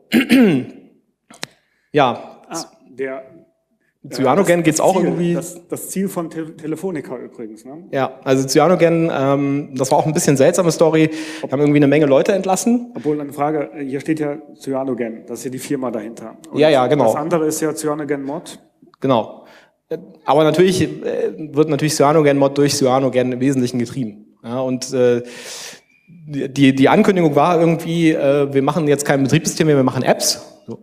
Ja. Cyanogen geht's auch irgendwie. Das Ziel von Telefonica übrigens, ne? Ja, also Cyanogen, das war auch ein bisschen seltsame Story. Wir haben irgendwie eine Menge Leute entlassen. Obwohl, eine Frage, hier steht ja Cyanogen, das ist ja die Firma dahinter. Und ja, genau. Das andere ist ja Cyanogen Mod. Genau. Aber natürlich wird Cyanogen Mod durch Cyanogen im Wesentlichen getrieben. Ja, und die Ankündigung war irgendwie, wir machen jetzt kein Betriebssystem mehr, wir machen Apps. So.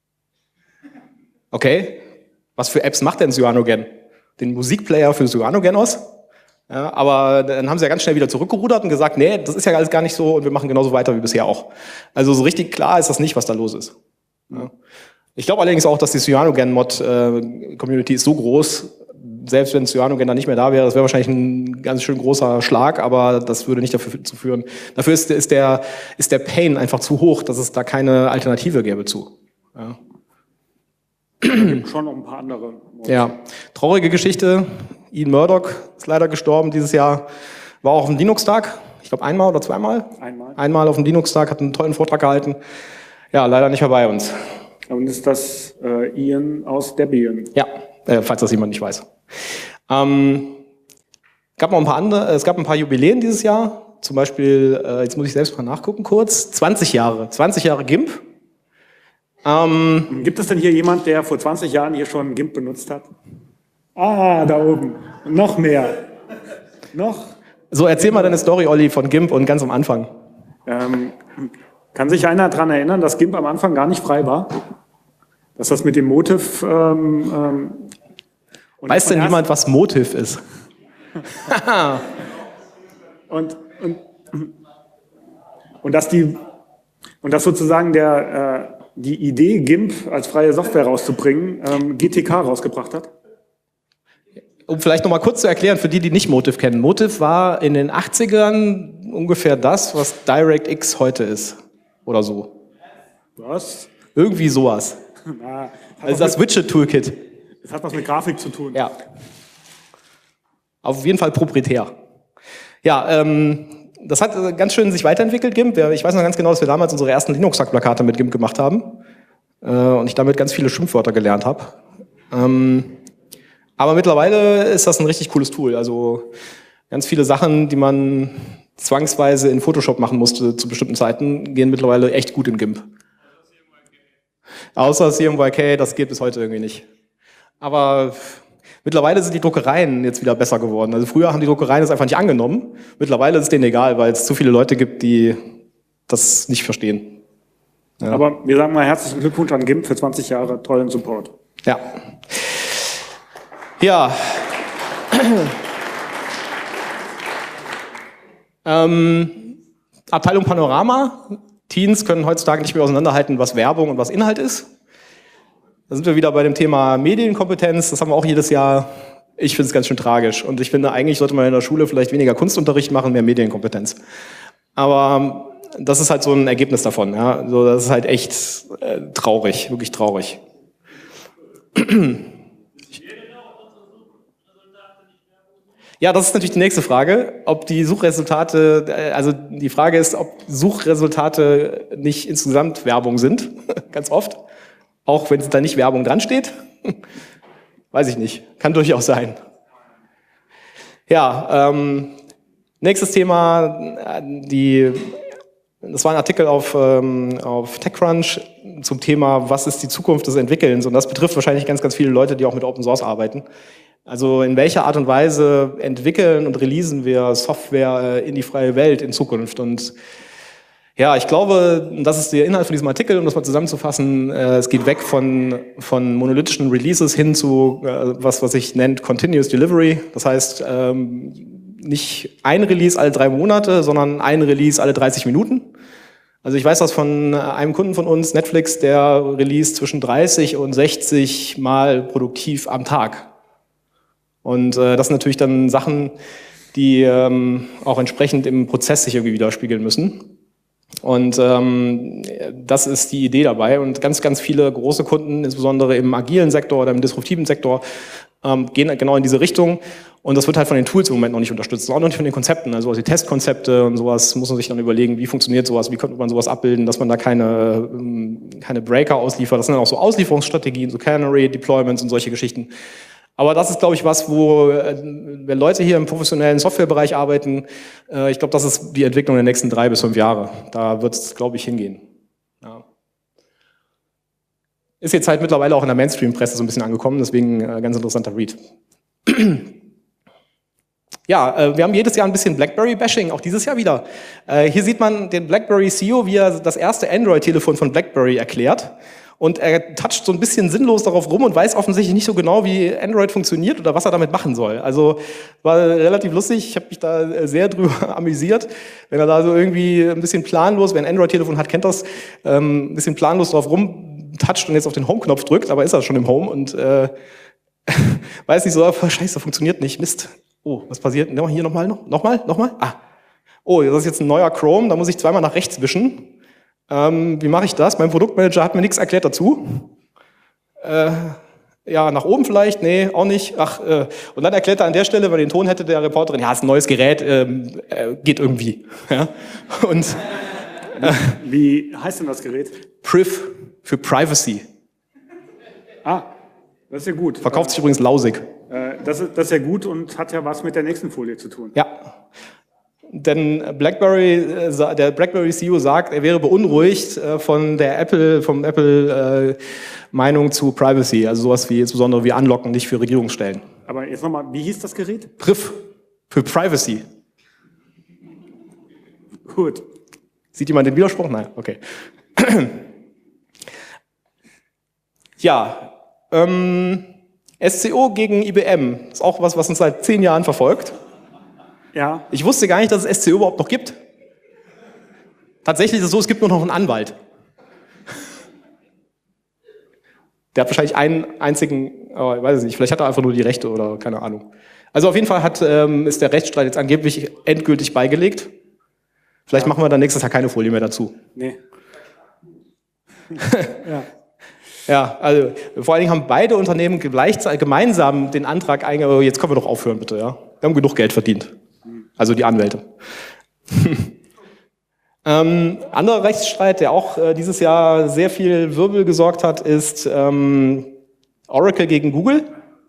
Okay, was für Apps macht denn Cyanogen? Den Musikplayer für Cyanogen aus? Ja, aber dann haben sie ja ganz schnell wieder zurückgerudert und gesagt, nee, das ist ja alles gar nicht so und wir machen genauso weiter wie bisher auch. Also so richtig klar ist das nicht, was da los ist. Ja. Ich glaube allerdings auch, dass die Cyanogen-Mod-Community ist so groß, selbst wenn Cyanogen dann nicht mehr da wäre, das wäre wahrscheinlich ein ganz schön großer Schlag, aber das würde nicht dazu führen. Dafür ist der Pain einfach zu hoch, dass es da keine Alternative gäbe zu. Ja. Schon noch ein paar andere Mods. Ja, traurige Geschichte. Ian Murdoch ist leider gestorben dieses Jahr. War auch auf dem Linux-Tag. Ich glaube einmal oder zweimal. Einmal auf dem Linux-Tag, hat einen tollen Vortrag gehalten. Ja, leider nicht mehr bei uns. Und ist das Ian aus Debian? Ja, falls das jemand nicht weiß. Gab noch ein paar andere. Es gab ein paar Jubiläen dieses Jahr. Zum Beispiel, jetzt muss ich selbst mal nachgucken kurz. 20 Jahre GIMP. Gibt es denn hier jemand, der vor 20 Jahren hier schon GIMP benutzt hat? Ah, da oben. Noch mehr. Noch? So, erzähl mal deine Story, Olli, von GIMP und ganz am Anfang. Kann sich einer daran erinnern, dass GIMP am Anfang gar nicht frei war? Dass das mit dem Motiv... weiß denn jemand, was Motiv ist? und dass sozusagen die Idee, GIMP als freie Software rauszubringen, GTK rausgebracht hat? Um vielleicht noch mal kurz zu erklären, für die nicht Motiv kennen. Motiv war in den 80ern ungefähr das, was DirectX heute ist. Oder so. Was? Irgendwie sowas. Also das Widget-Toolkit. Das hat was mit Grafik zu tun. Ja. Auf jeden Fall proprietär. Ja, das hat ganz schön sich weiterentwickelt, GIMP. Ich weiß noch ganz genau, dass wir damals unsere ersten Linux-Plakate mit GIMP gemacht haben. Und ich damit ganz viele Schimpfwörter gelernt habe. Aber mittlerweile ist das ein richtig cooles Tool. Also ganz viele Sachen, die man zwangsweise in Photoshop machen musste zu bestimmten Zeiten, gehen mittlerweile echt gut in GIMP. Außer CMYK, das geht bis heute irgendwie nicht. Aber mittlerweile sind die Druckereien jetzt wieder besser geworden. Also früher haben die Druckereien das einfach nicht angenommen. Mittlerweile ist es denen egal, weil es zu viele Leute gibt, die das nicht verstehen. Ja. Aber wir sagen mal herzlichen Glückwunsch an GIMP für 20 Jahre tollen Support. Ja. Ja. Abteilung Panorama. Teens können heutzutage nicht mehr auseinanderhalten, was Werbung und was Inhalt ist. Da sind wir wieder bei dem Thema Medienkompetenz. Das haben wir auch jedes Jahr. Ich finde es ganz schön tragisch. Und ich finde, eigentlich sollte man in der Schule vielleicht weniger Kunstunterricht machen, mehr Medienkompetenz. Aber das ist halt so ein Ergebnis davon. Ja? Also das ist halt echt traurig, wirklich traurig. Ja, das ist natürlich die nächste Frage, ob die Suchresultate, also die Frage ist, ob Suchresultate nicht insgesamt Werbung sind, ganz oft, auch wenn da nicht Werbung dran steht. Weiß ich nicht, kann durchaus sein. Ja, nächstes Thema, das war ein Artikel auf TechCrunch zum Thema, was ist die Zukunft des Entwickelns, und das betrifft wahrscheinlich ganz, ganz viele Leute, die auch mit Open Source arbeiten. Also in welcher Art und Weise entwickeln und releasen wir Software in die freie Welt in Zukunft? Und ja, ich glaube, das ist der Inhalt von diesem Artikel, um das mal zusammenzufassen. Es geht weg von monolithischen Releases hin zu was sich nennt Continuous Delivery. Das heißt, nicht ein Release alle 3 Monate, sondern ein Release alle 30 Minuten. Also ich weiß das von einem Kunden von uns, Netflix, der release zwischen 30 und 60 Mal produktiv am Tag. Und das sind natürlich dann Sachen, die auch entsprechend im Prozess sich irgendwie widerspiegeln müssen. Und das ist die Idee dabei. Und ganz, ganz viele große Kunden, insbesondere im agilen Sektor oder im disruptiven Sektor, gehen genau in diese Richtung. Und das wird halt von den Tools im Moment noch nicht unterstützt, auch noch nicht von den Konzepten. Also die Testkonzepte und sowas muss man sich dann überlegen, wie funktioniert sowas, wie könnte man sowas abbilden, dass man da keine Breaker ausliefert. Das sind dann auch so Auslieferungsstrategien, so Canary Deployments und solche Geschichten. Aber das ist, glaube ich, was, wenn Leute hier im professionellen Softwarebereich arbeiten, ich glaube, das ist die Entwicklung der nächsten 3 bis 5 Jahre. Da wird es, glaube ich, hingehen. Ja. Ist jetzt halt mittlerweile auch in der Mainstream-Presse so ein bisschen angekommen, deswegen ganz interessanter Read. Ja, wir haben jedes Jahr ein bisschen BlackBerry-Bashing, auch dieses Jahr wieder. Hier sieht man den BlackBerry CEO, wie er das erste Android-Telefon von BlackBerry erklärt. Und er toucht so ein bisschen sinnlos darauf rum und weiß offensichtlich nicht so genau, wie Android funktioniert oder was er damit machen soll. Also war relativ lustig, ich habe mich da sehr drüber amüsiert. Wenn er da so irgendwie ein bisschen planlos, wer ein Android-Telefon hat, kennt das, ein bisschen planlos drauf rumtoucht und jetzt auf den Home-Knopf drückt, aber ist er schon im Home und weiß nicht so, scheiße, funktioniert nicht, Mist. Oh, was passiert? Hier nochmal? Ah. Oh, das ist jetzt ein neuer Chrome, da muss ich zweimal nach rechts wischen. Wie mache ich das? Mein Produktmanager hat mir nichts erklärt dazu. Ja, nach oben vielleicht? Nee, auch nicht. Und dann erklärt er an der Stelle, wenn er den Ton hätte, der Reporterin, ja, ist ein neues Gerät, geht irgendwie. Ja? Und, wie heißt denn das Gerät? Priv für Privacy. Ah, das ist ja gut. Verkauft sich übrigens lausig. Das ist ja gut und hat ja was mit der nächsten Folie zu tun. Ja. Denn der BlackBerry CEO sagt, er wäre beunruhigt vom Apple Meinung zu Privacy, also sowas wie insbesondere wie Anlocken nicht für Regierungsstellen. Aber jetzt nochmal, wie hieß das Gerät? Priv für Privacy. Gut. Sieht jemand den Widerspruch? Nein, okay. Ja, SCO gegen IBM ist auch was uns seit 10 Jahren verfolgt. Ja. Ich wusste gar nicht, dass es SCO überhaupt noch gibt. Tatsächlich ist es so, es gibt nur noch einen Anwalt. Der hat wahrscheinlich einen einzigen, aber ich weiß es nicht, vielleicht hat er einfach nur die Rechte oder keine Ahnung. Also auf jeden Fall ist der Rechtsstreit jetzt angeblich endgültig beigelegt. Vielleicht machen wir dann nächstes Jahr keine Folie mehr dazu. Nee. Ja. Ja, also vor allen Dingen haben beide Unternehmen gemeinsam den Antrag eingebracht, jetzt können wir doch aufhören bitte, ja. Wir haben genug Geld verdient. Also die Anwälte. Anderer Rechtsstreit, der auch dieses Jahr sehr viel Wirbel gesorgt hat, ist Oracle gegen Google,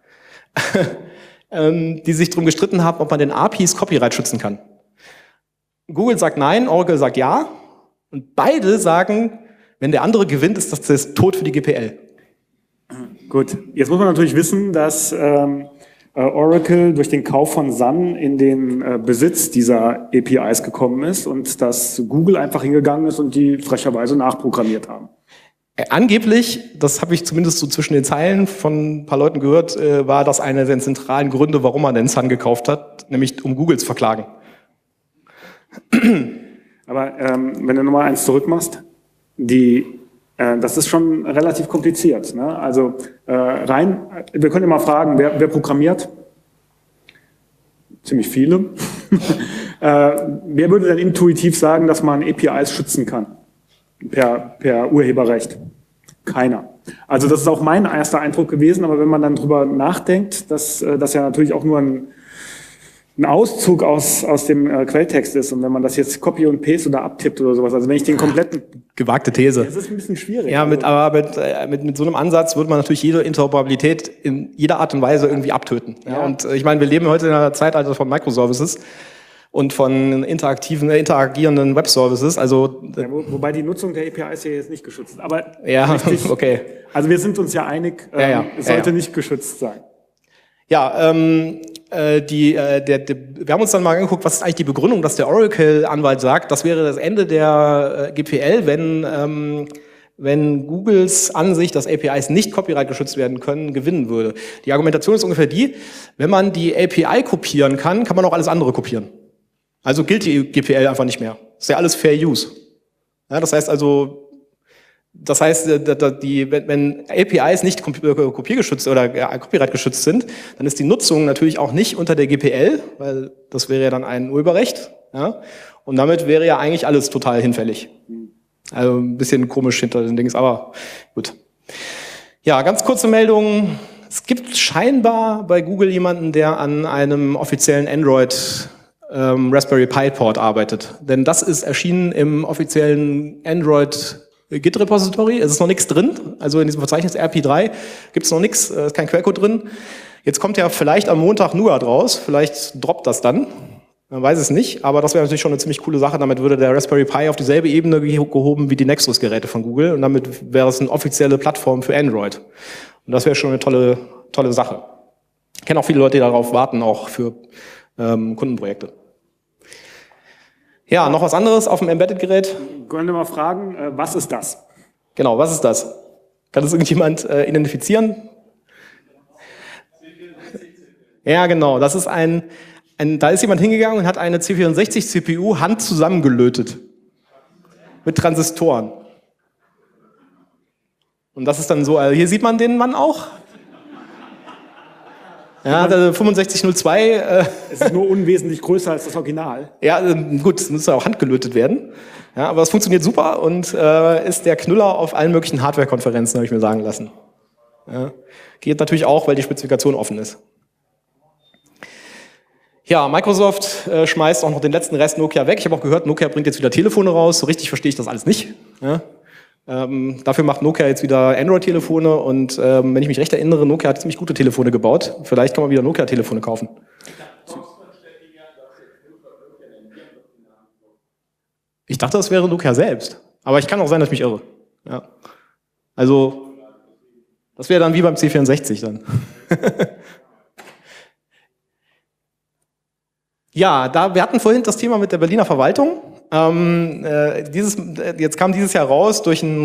die sich darum gestritten haben, ob man den APIs Copyright schützen kann. Google sagt nein, Oracle sagt ja. Und beide sagen, Wenn der andere gewinnt, ist das Tod für die GPL. Gut, jetzt muss man natürlich wissen, dass Oracle durch den Kauf von Sun in den Besitz dieser APIs gekommen ist und dass Google einfach hingegangen ist und die frecherweise nachprogrammiert haben. Angeblich, das habe ich zumindest so zwischen den Zeilen von ein paar Leuten gehört, war das einer der zentralen Gründe, warum man den Sun gekauft hat, nämlich um Google zu verklagen. Aber wenn du nochmal eins zurückmachst, das ist schon relativ kompliziert. Ne? Also wir können immer fragen, wer programmiert? Ziemlich viele. Wer würde denn intuitiv sagen, dass man APIs schützen kann? Per Urheberrecht. Keiner. Also das ist auch mein erster Eindruck gewesen, aber wenn man dann drüber nachdenkt, dass das ja natürlich auch nur ein Auszug aus dem Quelltext ist und wenn man das jetzt Copy und Paste oder abtippt oder sowas, also wenn ich den kompletten... Gewagte These. Das ist ein bisschen schwierig. Ja, mit so einem Ansatz würde man natürlich jede Interoperabilität in jeder Art und Weise irgendwie abtöten. Ja. Und ich meine, wir leben heute in einer Zeitalter von Microservices und von interagierenden Webservices. Also ja, wobei die Nutzung der APIs hier jetzt nicht geschützt ist. Aber ja, richtig, okay. Also wir sind uns ja einig, es sollte nicht geschützt sein. Ja, wir haben uns dann mal angeguckt, was ist eigentlich die Begründung, dass der Oracle-Anwalt sagt, das wäre das Ende der GPL, wenn Googles Ansicht, dass APIs nicht copyright geschützt werden können, gewinnen würde. Die Argumentation ist ungefähr die, wenn man die API kopieren kann, kann man auch alles andere kopieren. Also gilt die GPL einfach nicht mehr. Das ist ja alles Fair Use. Ja, das heißt, wenn APIs nicht kopiergeschützt oder copyright geschützt sind, dann ist die Nutzung natürlich auch nicht unter der GPL, weil das wäre ja dann ein Urheberrecht. Ja? Und damit wäre ja eigentlich alles total hinfällig. Also ein bisschen komisch hinter den Dings, aber gut. Ja, ganz kurze Meldung. Es gibt scheinbar bei Google jemanden, der an einem offiziellen Android Raspberry Pi Port arbeitet. Denn das ist erschienen im offiziellen Android Git-Repository. Es ist noch nichts drin. Also in diesem Verzeichnis RP3 gibt es noch nichts, ist kein Quellcode drin. Jetzt kommt ja vielleicht am Montag NuGet raus. Vielleicht droppt das dann. Man weiß es nicht, aber das wäre natürlich schon eine ziemlich coole Sache. Damit würde der Raspberry Pi auf dieselbe Ebene gehoben wie die Nexus-Geräte von Google und damit wäre es eine offizielle Plattform für Android. Und das wäre schon eine tolle Sache. Ich kenne auch viele Leute, die darauf warten, auch für Kundenprojekte. Ja, noch was anderes auf dem Embedded-Gerät. Können wir mal fragen, was ist das? Genau, was ist das? Kann das irgendjemand identifizieren? Ja, genau, das ist da ist jemand hingegangen und hat eine C64-CPU Hand zusammengelötet. Mit Transistoren. Und das ist dann so, also hier sieht man den Mann auch. Ja, der 6502. Es ist nur unwesentlich größer als das Original. Ja, gut, es muss ja auch handgelötet werden. Ja, aber es funktioniert super und ist der Knüller auf allen möglichen Hardware-Konferenzen, habe ich mir sagen lassen. Ja, geht natürlich auch, weil die Spezifikation offen ist. Ja, Microsoft schmeißt auch noch den letzten Rest Nokia weg. Ich habe auch gehört, Nokia bringt jetzt wieder Telefone raus. So richtig verstehe ich das alles nicht. Ja. Dafür macht Nokia jetzt wieder Android-Telefone und wenn ich mich recht erinnere, Nokia hat ziemlich gute Telefone gebaut. Vielleicht kann man wieder Nokia-Telefone kaufen. Ich dachte, das wäre Nokia selbst. Aber ich kann auch sein, dass ich mich irre. Ja. Also, das wäre dann wie beim C64 dann. Ja, wir hatten vorhin das Thema mit der Berliner Verwaltung. Jetzt kam dieses Jahr raus durch einen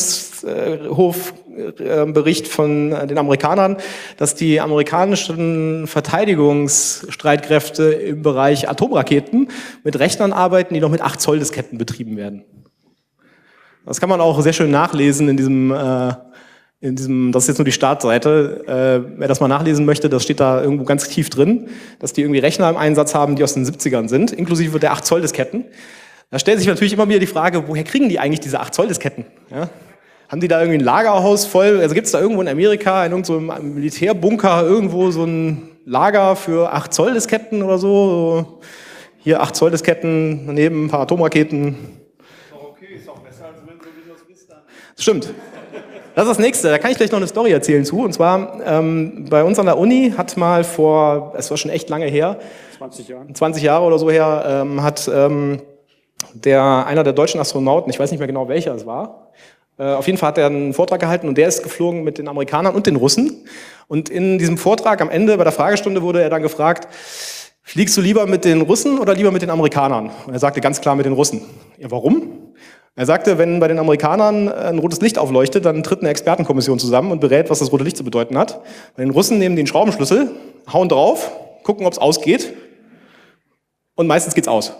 Rechnungshofbericht von den Amerikanern, dass die amerikanischen Verteidigungsstreitkräfte im Bereich Atomraketen mit Rechnern arbeiten, die noch mit 8 Zoll Disketten betrieben werden. Das kann man auch sehr schön nachlesen in diesem, das ist jetzt nur die Startseite. Wer das mal nachlesen möchte, das steht da irgendwo ganz tief drin, dass die irgendwie Rechner im Einsatz haben, die aus den 70ern sind, inklusive der 8 Zoll Disketten. Da stellt sich natürlich immer wieder die Frage, woher kriegen die eigentlich diese 8 Zoll Disketten? Ja? Haben die da irgendwie ein Lagerhaus voll? Also gibt es da irgendwo in Amerika, in irgendeinem Militärbunker, irgendwo so ein Lager für 8 Zoll Disketten oder so? Hier 8 Zoll Disketten, daneben ein paar Atomraketen. Okay, ist auch besser, als wenn du das wisst. Das stimmt. Das ist das Nächste, da kann ich gleich noch eine Story erzählen zu. Und zwar, bei uns an der Uni hat mal es war schon echt lange her, 20 Jahre oder so her, hat einer der deutschen Astronauten, ich weiß nicht mehr genau welcher es war, Auf jeden Fall hat er einen Vortrag gehalten und der ist geflogen mit den Amerikanern und den Russen. Und in diesem Vortrag am Ende bei der Fragestunde wurde er dann gefragt, fliegst du lieber mit den Russen oder lieber mit den Amerikanern? Und er sagte ganz klar mit den Russen. Ja, warum? Er sagte, wenn bei den Amerikanern ein rotes Licht aufleuchtet, dann tritt eine Expertenkommission zusammen und berät, was das rote Licht zu bedeuten hat. Bei den Russen nehmen die einen Schraubenschlüssel, hauen drauf, gucken, ob es ausgeht und meistens geht's aus.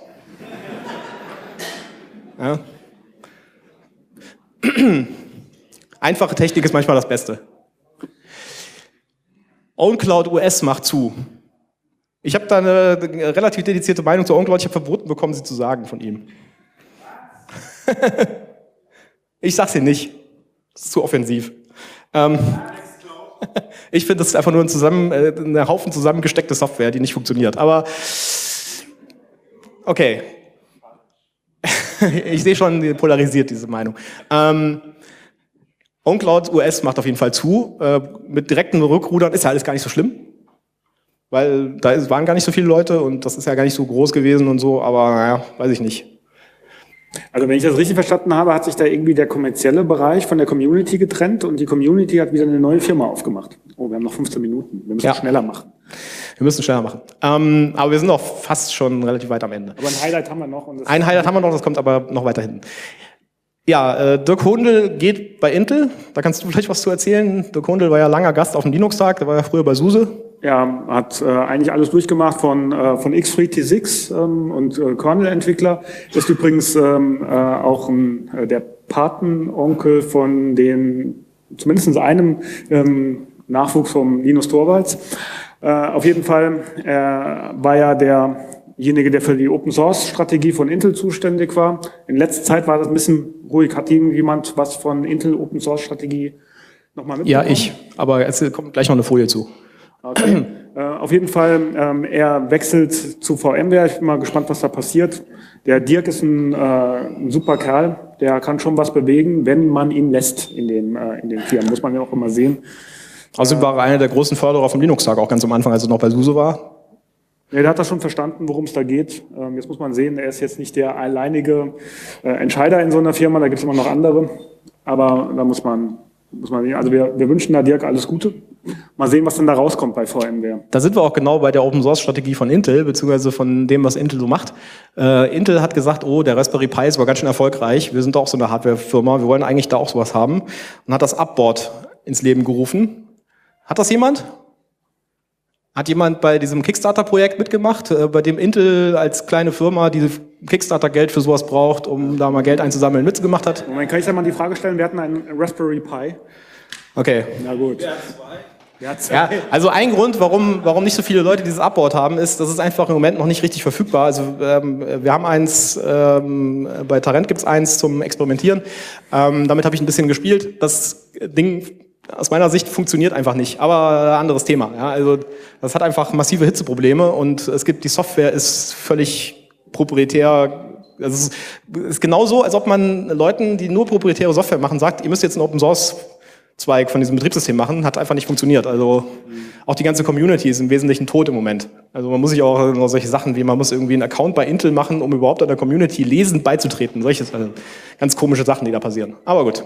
Ja. Einfache Technik ist manchmal das Beste. OwnCloud US macht zu. Ich habe da eine relativ dedizierte Meinung zu OwnCloud. Ich habe verboten bekommen, sie zu sagen von ihm. Ich sag's Ihnen nicht. Das ist zu offensiv. Ich finde, das ist einfach nur ein Haufen zusammengesteckte Software, die nicht funktioniert. Aber okay. Ich sehe schon polarisiert diese Meinung. OwnCloud US macht auf jeden Fall zu. Mit direkten Rückrudern ist ja alles gar nicht so schlimm. Weil da waren gar nicht so viele Leute und das ist ja gar nicht so groß gewesen und so, aber naja, weiß ich nicht. Also wenn ich das richtig verstanden habe, hat sich da irgendwie der kommerzielle Bereich von der Community getrennt und die Community hat wieder eine neue Firma aufgemacht. Oh, wir haben noch 15 Minuten. Wir müssen schneller machen. Wir müssen schneller machen. Aber wir sind auch fast schon relativ weit am Ende. Aber ein Highlight haben wir noch. Und ein Highlight haben wir noch, das kommt aber noch weiter hinten. Ja, Dirk Hohndel geht bei Intel. Da kannst du vielleicht was zu erzählen. Dirk Hohndel war ja langer Gast auf dem Linux-Tag, der war ja früher bei SUSE. Ja, hat eigentlich alles durchgemacht von x86 und Kernel-Entwickler. Ist übrigens auch der Patenonkel von zumindest einem Nachwuchs vom Linus Torvalds. Auf jeden Fall war ja derjenige, der für die Open-Source-Strategie von Intel zuständig war. In letzter Zeit war das ein bisschen ruhig. Hat irgendjemand was von Intel Open-Source-Strategie nochmal mitbekommen? Ja, ich. Aber jetzt kommt gleich noch eine Folie zu. Okay. Auf jeden Fall, er wechselt zu VMware. Ich bin mal gespannt, was da passiert. Der Dirk ist ein super Kerl. Der kann schon was bewegen, wenn man ihn lässt in den Firmen. Muss man ja auch immer sehen. Außerdem war er einer der großen Förderer vom Linux-Tag, auch ganz am Anfang, als er noch bei SUSE war. Ja, der hat das schon verstanden, worum es da geht. Jetzt muss man sehen, er ist jetzt nicht der alleinige Entscheider in so einer Firma. Da gibt es immer noch andere. Aber da muss man sehen. Also wir wünschen da Dirk alles Gute. Mal sehen, was denn da rauskommt bei VMware. Da sind wir auch genau bei der Open-Source-Strategie von Intel, beziehungsweise von dem, was Intel so macht. Intel hat gesagt, oh, der Raspberry Pi ist aber ganz schön erfolgreich. Wir sind auch so eine Hardware-Firma. Wir wollen eigentlich da auch sowas haben. Und hat das Upboard ins Leben gerufen. Hat das jemand? Hat jemand bei diesem Kickstarter-Projekt mitgemacht, bei dem Intel als kleine Firma diese Kickstarter-Geld für sowas braucht, um da mal Geld einzusammeln, mitgemacht hat? Moment, kann ich da mal die Frage stellen? Wir hatten einen Raspberry Pi. Okay. Na gut. Ja, also ein Grund, warum nicht so viele Leute dieses Upboard haben, ist, das ist einfach im Moment noch nicht richtig verfügbar. Also wir haben eins, bei Tarent gibt's eins zum Experimentieren. Damit habe ich ein bisschen gespielt. Das Ding aus meiner Sicht funktioniert einfach nicht, aber anderes Thema. Ja, also das hat einfach massive Hitzeprobleme und die Software ist völlig proprietär. Es ist genauso, als ob man Leuten, die nur proprietäre Software machen, sagt, ihr müsst jetzt einen Open Source Zweig von diesem Betriebssystem machen, hat einfach nicht funktioniert. Also auch die ganze Community ist im Wesentlichen tot im Moment. Also man muss sich auch noch solche Sachen wie, man muss irgendwie einen Account bei Intel machen, um überhaupt an der Community lesend beizutreten. Solche ganz komische Sachen, die da passieren. Aber gut.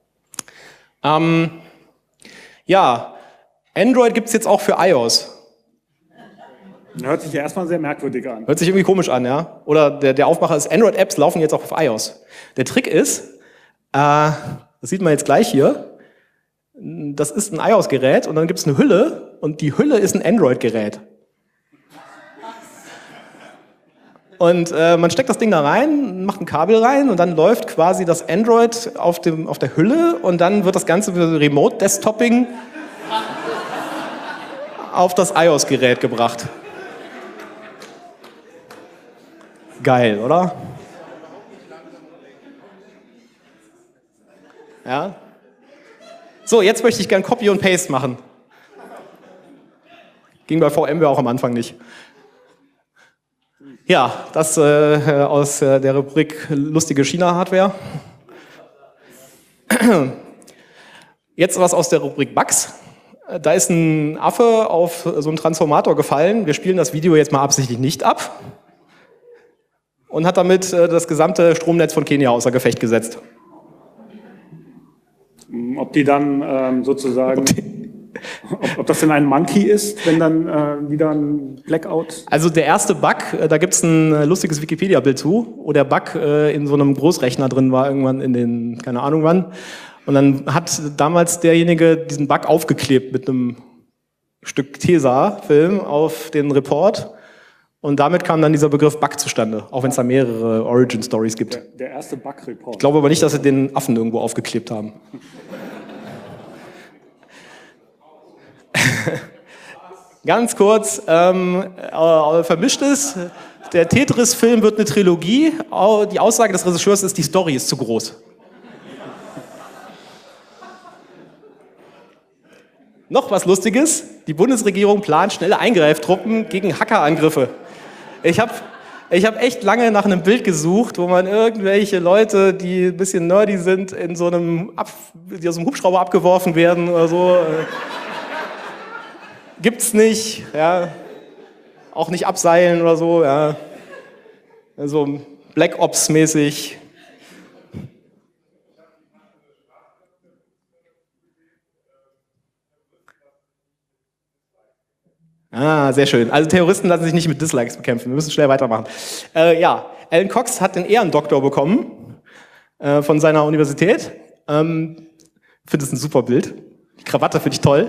Ja, Android gibt's jetzt auch für iOS. Hört sich ja erstmal sehr merkwürdig an. Hört sich irgendwie komisch an, ja? Oder der Aufmacher ist, Android-Apps laufen jetzt auch auf iOS. Der Trick ist, das sieht man jetzt gleich hier, das ist ein iOS-Gerät und dann gibt's eine Hülle und die Hülle ist ein Android-Gerät. Und man steckt das Ding da rein, macht ein Kabel rein und dann läuft quasi das Android auf der Hülle und dann wird das Ganze für Remote-Desktopping auf das iOS-Gerät gebracht. Geil, oder? Ja. So, jetzt möchte ich gern Copy und Paste machen. Ging bei VMware auch am Anfang nicht. Ja, das aus der Rubrik lustige China-Hardware. Jetzt was aus der Rubrik Bugs. Da ist ein Affe auf so einen Transformator gefallen. Wir spielen das Video jetzt mal absichtlich nicht ab. Und hat damit das gesamte Stromnetz von Kenia außer Gefecht gesetzt. Ob die dann sozusagen, ob das denn ein Monkey ist, wenn dann wieder ein Blackout... Also der erste Bug, da gibt's ein lustiges Wikipedia-Bild zu, wo der Bug in so einem Großrechner drin war, irgendwann in den, keine Ahnung wann. Und dann hat damals derjenige diesen Bug aufgeklebt mit einem Stück Tesa-Film auf den Report. Und damit kam dann dieser Begriff Bug zustande, auch wenn es da mehrere Origin-Stories gibt. Der erste Bug-Report. Ich glaube aber nicht, dass sie den Affen irgendwo aufgeklebt haben. Ganz kurz, vermischt ist, der Tetris-Film wird eine Trilogie. Die Aussage des Regisseurs ist, die Story ist zu groß. Noch was Lustiges, die Bundesregierung plant schnelle Eingreiftruppen gegen Hackerangriffe. Ich hab echt lange nach einem Bild gesucht, wo man irgendwelche Leute, die ein bisschen nerdy sind, die aus einem Hubschrauber abgeworfen werden oder so. Gibt's nicht, ja. Auch nicht abseilen oder so, ja. Also Black Ops-mäßig. Ah, sehr schön. Also Terroristen lassen sich nicht mit Dislikes bekämpfen. Wir müssen schnell weitermachen. Alan Cox hat den Ehrendoktor bekommen von seiner Universität. Finde es ein super Bild. Die Krawatte finde ich toll.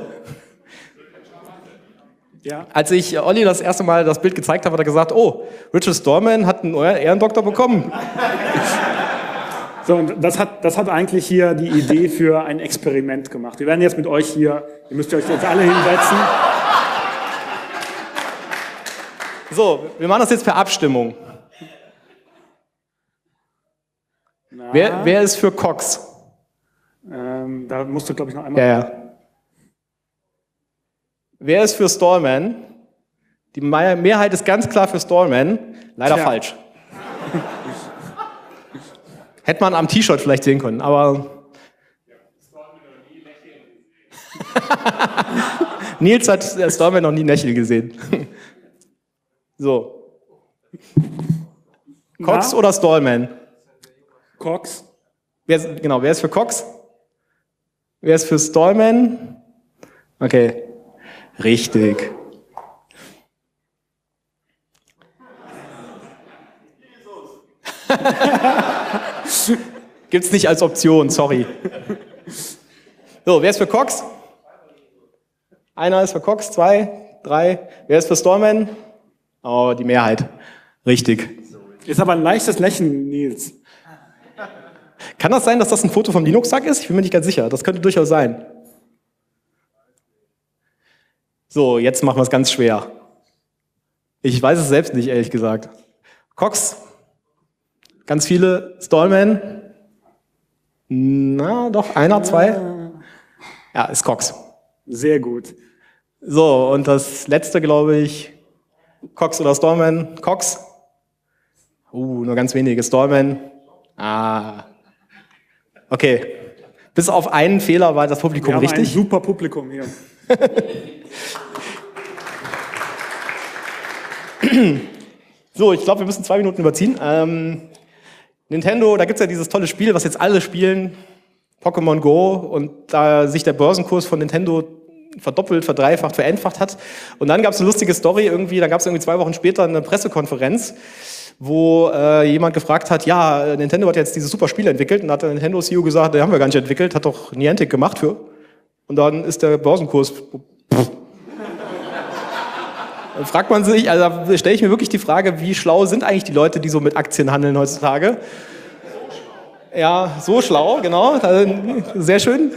Ja. Als ich Olli das erste Mal das Bild gezeigt habe, hat er gesagt, oh, Richard Stallman hat einen Ehrendoktor bekommen. So, und das hat eigentlich hier die Idee für ein Experiment gemacht. Wir werden jetzt mit euch hier, ihr müsst euch jetzt alle hinsetzen. So, wir machen das jetzt per Abstimmung. Wer ist für Cox? Da musst du, glaube ich, noch einmal... Ja. Wer ist für Stallman? Die Mehrheit ist ganz klar für Stallman. Leider falsch. Hätte man am T-Shirt vielleicht sehen können, aber... Nils hat Stallman noch nie lächeln gesehen. So. Cox oder Stallman? Cox. Wer ist für Cox? Wer ist für Stallman? Okay. Richtig. Gibt's nicht als Option, sorry. So, wer ist für Cox? Einer ist für Cox, 2, 3. Wer ist für Stallman? Oh, die Mehrheit. Richtig. Ist aber ein leichtes Lächeln, Nils. Kann das sein, dass das ein Foto vom Linux-Sack ist? Ich bin mir nicht ganz sicher. Das könnte durchaus sein. So, jetzt machen wir es ganz schwer. Ich weiß es selbst nicht, ehrlich gesagt. Cox, ganz viele. Stallman, na doch, einer, 2. Ja, ist Cox. Sehr gut. So, und das letzte, glaube ich, Cox oder Stallman? Cox. Nur ganz wenige. Stallman. Okay. Bis auf einen Fehler war das Publikum richtig. Wir haben ein super Publikum hier. So, ich glaube, wir müssen 2 Minuten überziehen. Nintendo, da gibt es ja dieses tolle Spiel, was jetzt alle spielen, Pokémon Go, und da sich der Börsenkurs von Nintendo verdoppelt, verdreifacht, vereinfacht hat. Und dann gab es eine lustige Story irgendwie, da gab es irgendwie 2 Wochen später eine Pressekonferenz, wo jemand gefragt hat, ja, Nintendo hat jetzt dieses super Spiel entwickelt, und da hat der Nintendo-CEO gesagt, den haben wir gar nicht entwickelt, hat doch Niantic gemacht für. Und dann ist der Börsenkurs... Dann fragt man sich, also stelle ich mir wirklich die Frage, wie schlau sind eigentlich die Leute, die so mit Aktien handeln heutzutage? Ja, so schlau, genau, sehr schön.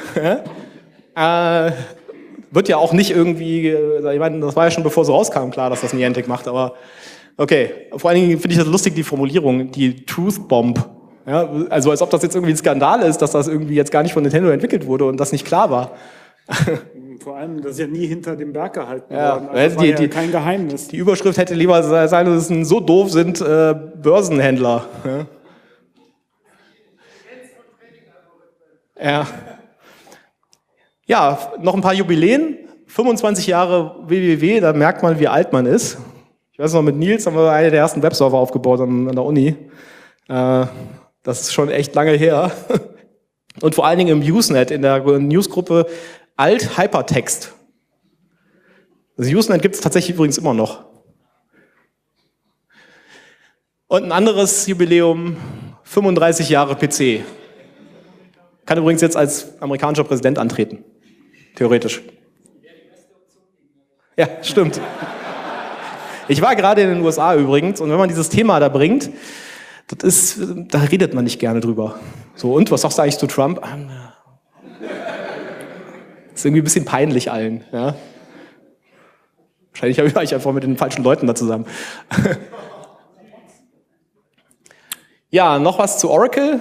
Wird ja auch nicht irgendwie, ich meine, das war ja schon bevor es rauskam, klar, dass das Niantic macht, aber okay. Vor allen Dingen finde ich das lustig, die Formulierung, die Truth Bomb. Ja, also als ob das jetzt irgendwie ein Skandal ist, dass das irgendwie jetzt gar nicht von Nintendo entwickelt wurde und das nicht klar war. Vor allem, das ist ja nie hinter dem Berg gehalten worden. Also das war ja kein Geheimnis. Die Überschrift hätte lieber sein müssen, so doof sind Börsenhändler. Ja, noch ein paar Jubiläen. 25 Jahre www, da merkt man, wie alt man ist. Ich weiß noch, mit Nils haben wir eine der ersten Webserver aufgebaut an der Uni. Das ist schon echt lange her. Und vor allen Dingen im Usenet, in der Newsgruppe Alt-Hypertext. Das Usenet gibt es tatsächlich übrigens immer noch. Und ein anderes Jubiläum, 35 Jahre PC. Kann übrigens jetzt als amerikanischer Präsident antreten. Theoretisch. Ja, stimmt. Ich war gerade in den USA übrigens und wenn man dieses Thema da bringt, da redet man nicht gerne drüber. So, und was sagst du eigentlich zu Trump? Das ist irgendwie ein bisschen peinlich allen. Ja? Wahrscheinlich war ich einfach mit den falschen Leuten da zusammen. Ja, noch was zu Oracle.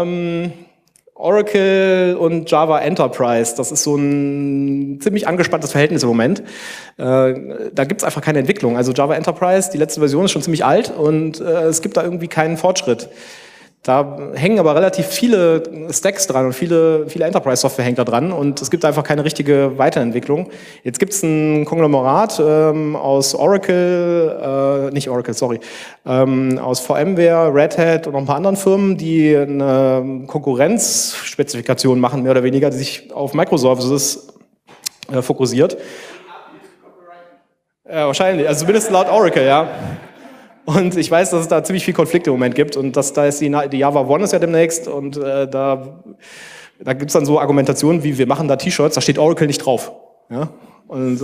Oracle und Java Enterprise, das ist so ein ziemlich angespanntes Verhältnis im Moment. Da gibt es einfach keine Entwicklung. Also Java Enterprise, die letzte Version ist schon ziemlich alt und es gibt da irgendwie keinen Fortschritt. Da hängen aber relativ viele Stacks dran und viele Enterprise-Software hängt da dran und es gibt einfach keine richtige Weiterentwicklung. Jetzt gibt es ein Konglomerat aus Oracle, aus VMware, Red Hat und noch ein paar anderen Firmen, die eine Konkurrenzspezifikation machen, mehr oder weniger, die sich auf Microservices fokussiert. Wahrscheinlich, also zumindest laut Oracle, ja. Und ich weiß, dass es da ziemlich viel Konflikte im Moment gibt und da ist die Java One ist ja demnächst und da gibt es dann so Argumentationen wie, wir machen da T-Shirts, da steht Oracle nicht drauf. Ja? Und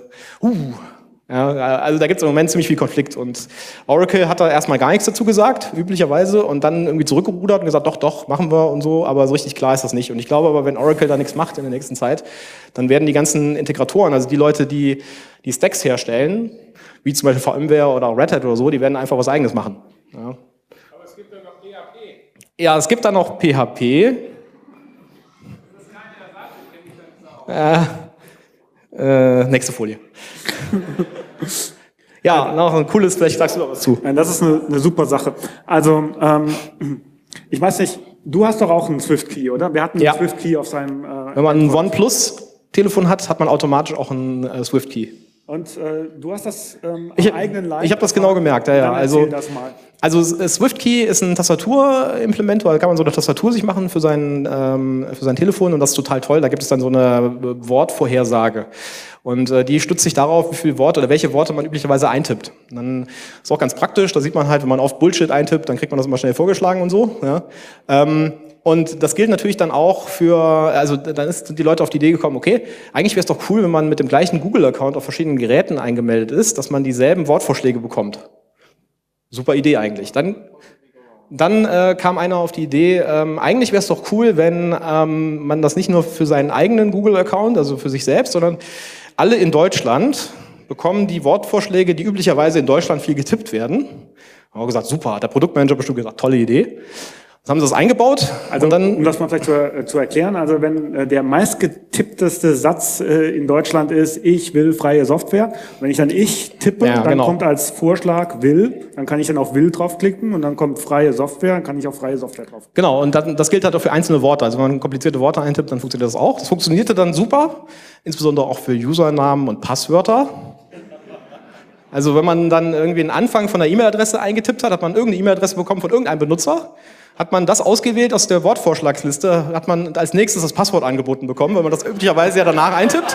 ja, also da gibt es im Moment ziemlich viel Konflikt und Oracle hat da erstmal gar nichts dazu gesagt, üblicherweise, und dann irgendwie zurückgerudert und gesagt, doch, machen wir und so, aber so richtig klar ist das nicht. Und ich glaube aber, wenn Oracle da nichts macht in der nächsten Zeit, dann werden die ganzen Integratoren, also die Leute, die Stacks herstellen, wie zum Beispiel VMware oder Red Hat oder so, die werden einfach was Eigenes machen. Ja. Aber es gibt ja noch PHP. Ja, es gibt dann noch PHP. Das ist keine Ersatz, Nächste Folie. Ja, noch ein cooles, vielleicht sagst du noch was zu. Das ist eine super Sache. Also, ich weiß nicht, du hast doch auch einen Swift-Key, oder? Wir hatten einen Swift-Key auf seinem... Wenn man ein OnePlus-Telefon hat man automatisch auch einen Swift-Key. Und du hast das am eigenen Leib... Ich habe das genau gemerkt, ja. Erzähl das mal. Also SwiftKey ist ein Tastaturimplementor, da kann man so eine Tastatur sich machen für sein Telefon und das ist total toll. Da gibt es dann so eine Wortvorhersage und die stützt sich darauf, wie viele Worte oder welche Worte man üblicherweise eintippt. Und dann ist auch ganz praktisch, da sieht man halt, wenn man oft Bullshit eintippt, dann kriegt man das immer schnell vorgeschlagen und so. Ja. Und das gilt natürlich dann auch dann sind die Leute auf die Idee gekommen, okay, eigentlich wäre es doch cool, wenn man mit dem gleichen Google-Account auf verschiedenen Geräten eingemeldet ist, dass man dieselben Wortvorschläge bekommt. Super Idee eigentlich. Dann kam einer auf die Idee, eigentlich wäre es doch cool, wenn man das nicht nur für seinen eigenen Google-Account, also für sich selbst, sondern alle in Deutschland bekommen die Wortvorschläge, die üblicherweise in Deutschland viel getippt werden. Haben wir gesagt, super, hat der Produktmanager bestimmt gesagt, tolle Idee. Dann haben sie das eingebaut. Also, um das mal vielleicht zu erklären, also wenn der meistgetippteste Satz in Deutschland ist, ich will freie Software, wenn ich dann ich tippe, dann kommt als Vorschlag will, dann kann ich dann auf will draufklicken und dann kommt freie Software, dann kann ich auf freie Software draufklicken. Genau, und das gilt halt auch für einzelne Worte. Also wenn man komplizierte Worte eintippt, dann funktioniert das auch. Das funktionierte dann super, insbesondere auch für Usernamen und Passwörter. Also wenn man dann irgendwie einen Anfang von einer E-Mail-Adresse eingetippt hat man irgendeine E-Mail-Adresse bekommen von irgendeinem Benutzer, hat man das ausgewählt aus der Wortvorschlagsliste, hat man als nächstes das Passwort angeboten bekommen, weil man das üblicherweise ja danach eintippt.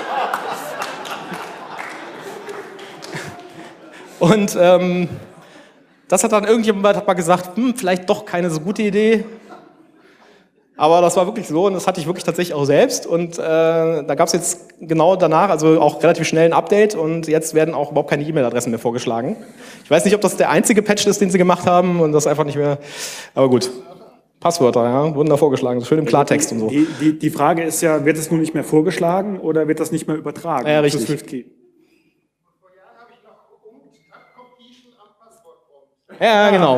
Und das hat dann irgendjemand mal gesagt, vielleicht doch keine so gute Idee. Aber das war wirklich so und das hatte ich wirklich tatsächlich auch selbst und da gab es jetzt genau danach, also auch relativ schnell ein Update und jetzt werden auch überhaupt keine E-Mail-Adressen mehr vorgeschlagen. Ich weiß nicht, ob das der einzige Patch ist, den sie gemacht haben und das einfach nicht mehr, aber gut. Passwörter, ja, wurden da vorgeschlagen, schön im Klartext und so. Die Frage ist ja, wird es nun nicht mehr vorgeschlagen oder wird das nicht mehr übertragen? Ja, richtig. SwiftKey? Vor Jahren habe ich noch Completion am Passwort. Ja, genau.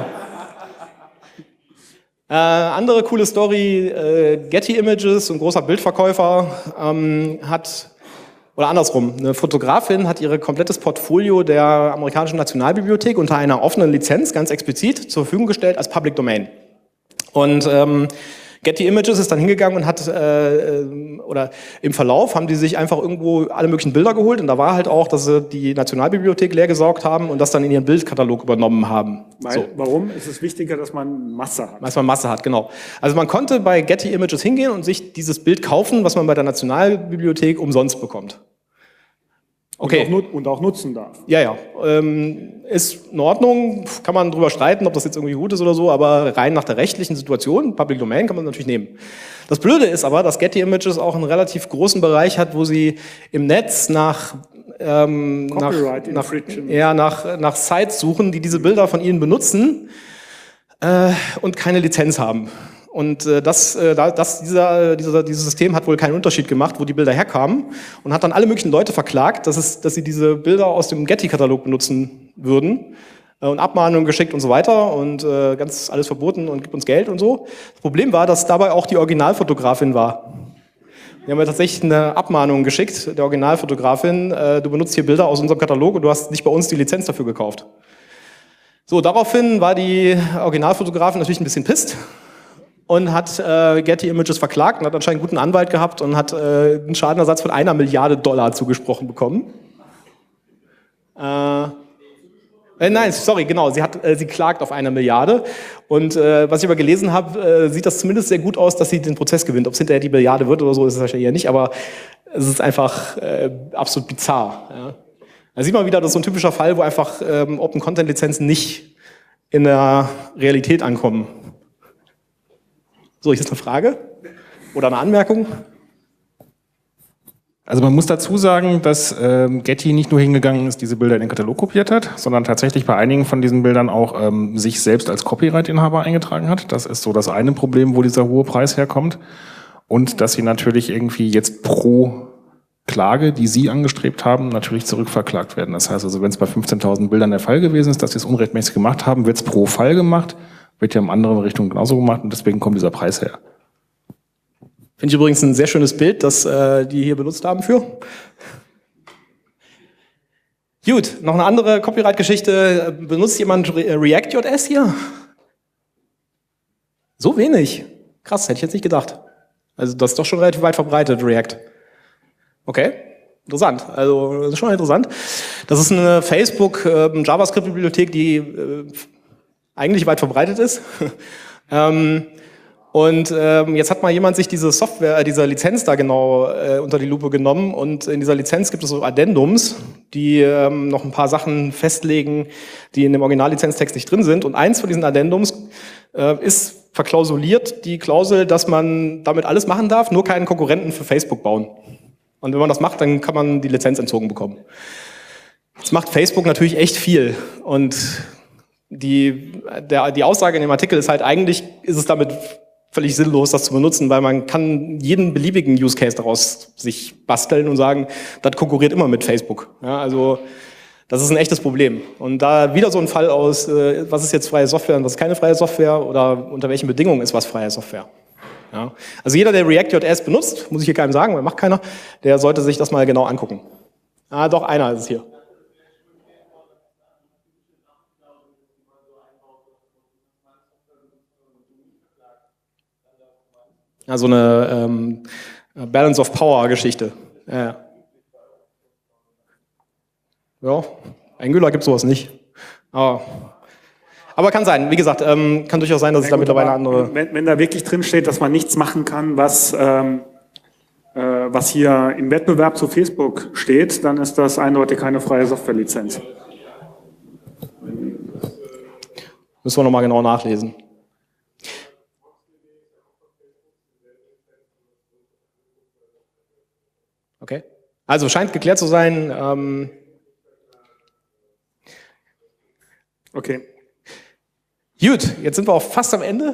Andere coole Story, Getty Images, ein großer Bildverkäufer, oder andersrum, eine Fotografin hat ihr komplettes Portfolio der amerikanischen Nationalbibliothek unter einer offenen Lizenz, ganz explizit, zur Verfügung gestellt als Public Domain. Und Getty Images ist dann hingegangen und hat, oder im Verlauf haben die sich einfach irgendwo alle möglichen Bilder geholt und da war halt auch, dass sie die Nationalbibliothek leer gesaugt haben und das dann in ihren Bildkatalog übernommen haben. Warum ist es wichtiger, dass man Masse hat? Dass man Masse hat, genau. Also man konnte bei Getty Images hingehen und sich dieses Bild kaufen, was man bei der Nationalbibliothek umsonst bekommt. Okay. Und auch nutzen darf. Ja. Ist in Ordnung, kann man drüber streiten, ob das jetzt irgendwie gut ist oder so, aber rein nach der rechtlichen Situation, Public Domain, kann man natürlich nehmen. Das Blöde ist aber, dass Getty Images auch einen relativ großen Bereich hat, wo sie im Netz nach Sites suchen, die diese Bilder von ihnen benutzen und keine Lizenz haben. Und dieses System hat wohl keinen Unterschied gemacht, wo die Bilder herkamen und hat dann alle möglichen Leute verklagt, dass sie diese Bilder aus dem Getty-Katalog benutzen würden und Abmahnungen geschickt und so weiter und ganz alles verboten und gibt uns Geld und so. Das Problem war, dass dabei auch die Originalfotografin war. Wir haben ja tatsächlich eine Abmahnung geschickt, der Originalfotografin, du benutzt hier Bilder aus unserem Katalog und du hast nicht bei uns die Lizenz dafür gekauft. So, daraufhin war die Originalfotografin natürlich ein bisschen pisst und hat Getty Images verklagt und hat anscheinend einen guten Anwalt gehabt und hat einen Schadenersatz von $1 Milliarde zugesprochen bekommen. Nein, sorry, genau, sie klagt auf 1 Milliarde und was ich aber gelesen habe, sieht das zumindest sehr gut aus, dass sie den Prozess gewinnt. Ob es hinterher die Milliarde wird oder so, ist es wahrscheinlich eher nicht, aber es ist einfach absolut bizarr. Ja. Da sieht man wieder, das ist so ein typischer Fall, wo einfach Open-Content-Lizenzen nicht in der Realität ankommen. So, ist das eine Frage oder eine Anmerkung? Also man muss dazu sagen, dass Getty nicht nur hingegangen ist, diese Bilder in den Katalog kopiert hat, sondern tatsächlich bei einigen von diesen Bildern auch sich selbst als Copyright-Inhaber eingetragen hat. Das ist so das eine Problem, wo dieser hohe Preis herkommt. Und dass sie natürlich irgendwie jetzt pro Klage, die sie angestrebt haben, natürlich zurückverklagt werden. Das heißt also, wenn es bei 15.000 Bildern der Fall gewesen ist, dass sie es unrechtmäßig gemacht haben, wird es pro Fall gemacht, wird ja in anderen Richtungen genauso gemacht und deswegen kommt dieser Preis her. Finde ich übrigens ein sehr schönes Bild, das die hier benutzt haben für. Gut, noch eine andere Copyright-Geschichte. Benutzt jemand React.js hier? So wenig. Krass, hätte ich jetzt nicht gedacht. Also das ist doch schon relativ weit verbreitet, React. Okay, interessant. Also das ist schon interessant. Das ist eine Facebook-JavaScript-Bibliothek, die eigentlich weit verbreitet ist. Und jetzt hat mal jemand sich diese Software, diese Lizenz da genau unter die Lupe genommen und in dieser Lizenz gibt es so Addendums, die noch ein paar Sachen festlegen, die in dem Originallizenztext nicht drin sind. Und eins von diesen Addendums ist verklausuliert die Klausel, dass man damit alles machen darf, nur keinen Konkurrenten für Facebook bauen. Und wenn man das macht, dann kann man die Lizenz entzogen bekommen. Jetzt macht Facebook natürlich echt viel und die Aussage in dem Artikel ist halt, eigentlich ist es damit völlig sinnlos, das zu benutzen, weil man kann jeden beliebigen Use Case daraus sich basteln und sagen, das konkurriert immer mit Facebook. Ja, also das ist ein echtes Problem. Und da wieder so ein Fall aus, was ist jetzt freie Software und was ist keine freie Software oder unter welchen Bedingungen ist was freie Software. Ja. Also jeder, der React.js benutzt, muss ich hier keinem sagen, weil macht keiner, der sollte sich das mal genau angucken. Ah, doch, einer ist es hier. Ja, so eine Balance of Power Geschichte. Ja, Angular gibt sowas nicht. Aber kann sein. Wie gesagt, kann durchaus sein, dass es da mittlerweile andere... Wenn da wirklich drin steht, dass man nichts machen kann, was hier im Wettbewerb zu Facebook steht, dann ist das eindeutig keine freie Softwarelizenz. Müssen wir nochmal genau nachlesen. Okay. Also scheint geklärt zu sein. Okay. Gut, jetzt sind wir auch fast am Ende.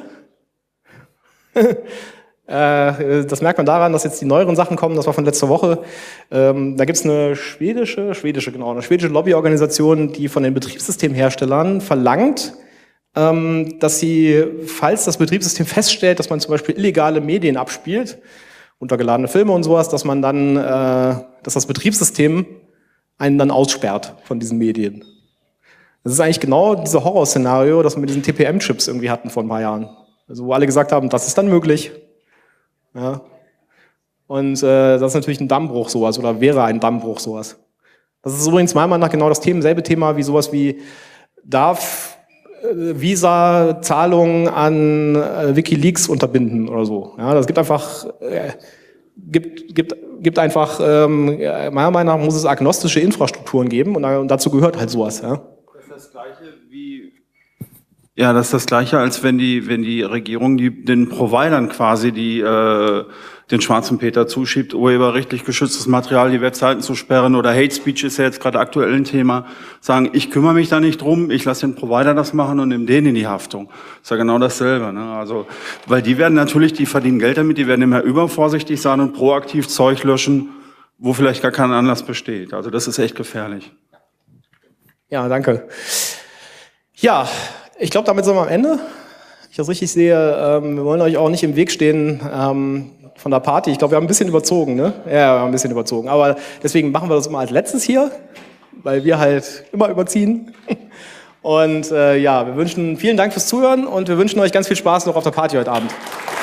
Das merkt man daran, dass jetzt die neueren Sachen kommen. Das war von letzter Woche. Da gibt es eine schwedische Lobbyorganisation, die von den Betriebssystemherstellern verlangt, dass sie, falls das Betriebssystem feststellt, dass man zum Beispiel illegale Medien abspielt, runtergeladene Filme und sowas, dass man dann, dass das Betriebssystem einen dann aussperrt von diesen Medien. Das ist eigentlich genau dieses Horrorszenario, das wir mit diesen TPM-Chips irgendwie hatten vor ein paar Jahren. Also wo alle gesagt haben, das ist dann möglich. Ja. Und das ist natürlich ein Dammbruch sowas oder wäre ein Dammbruch sowas. Das ist übrigens meiner Meinung nach genau das selbe Thema wie sowas wie darf Visa-Zahlungen an WikiLeaks unterbinden oder so. Ja, das gibt einfach meiner Meinung nach muss es agnostische Infrastrukturen geben und dazu gehört halt sowas. Ja. Das ist das Gleiche, als wenn die Regierung den Providern quasi den schwarzen Peter zuschiebt, urheberrechtlich geschütztes Material, die Webseiten zu sperren oder Hate Speech ist ja jetzt gerade aktuell ein Thema, sagen, ich kümmere mich da nicht drum, ich lasse den Provider das machen und nehme den in die Haftung. Ist ja genau dasselbe. Ne? Also, weil die verdienen Geld damit, die werden immer übervorsichtig sein und proaktiv Zeug löschen, wo vielleicht gar kein Anlass besteht. Also das ist echt gefährlich. Ja, danke. Ja, ich glaube, damit sind wir am Ende. Wenn ich das richtig sehe, wir wollen euch auch nicht im Weg stehen von der Party. Ich glaube, wir haben ein bisschen überzogen, ne? Ja, wir haben ein bisschen überzogen. Aber deswegen machen wir das immer als letztes hier, weil wir halt immer überziehen. Und wir wünschen vielen Dank fürs Zuhören und wir wünschen euch ganz viel Spaß noch auf der Party heute Abend.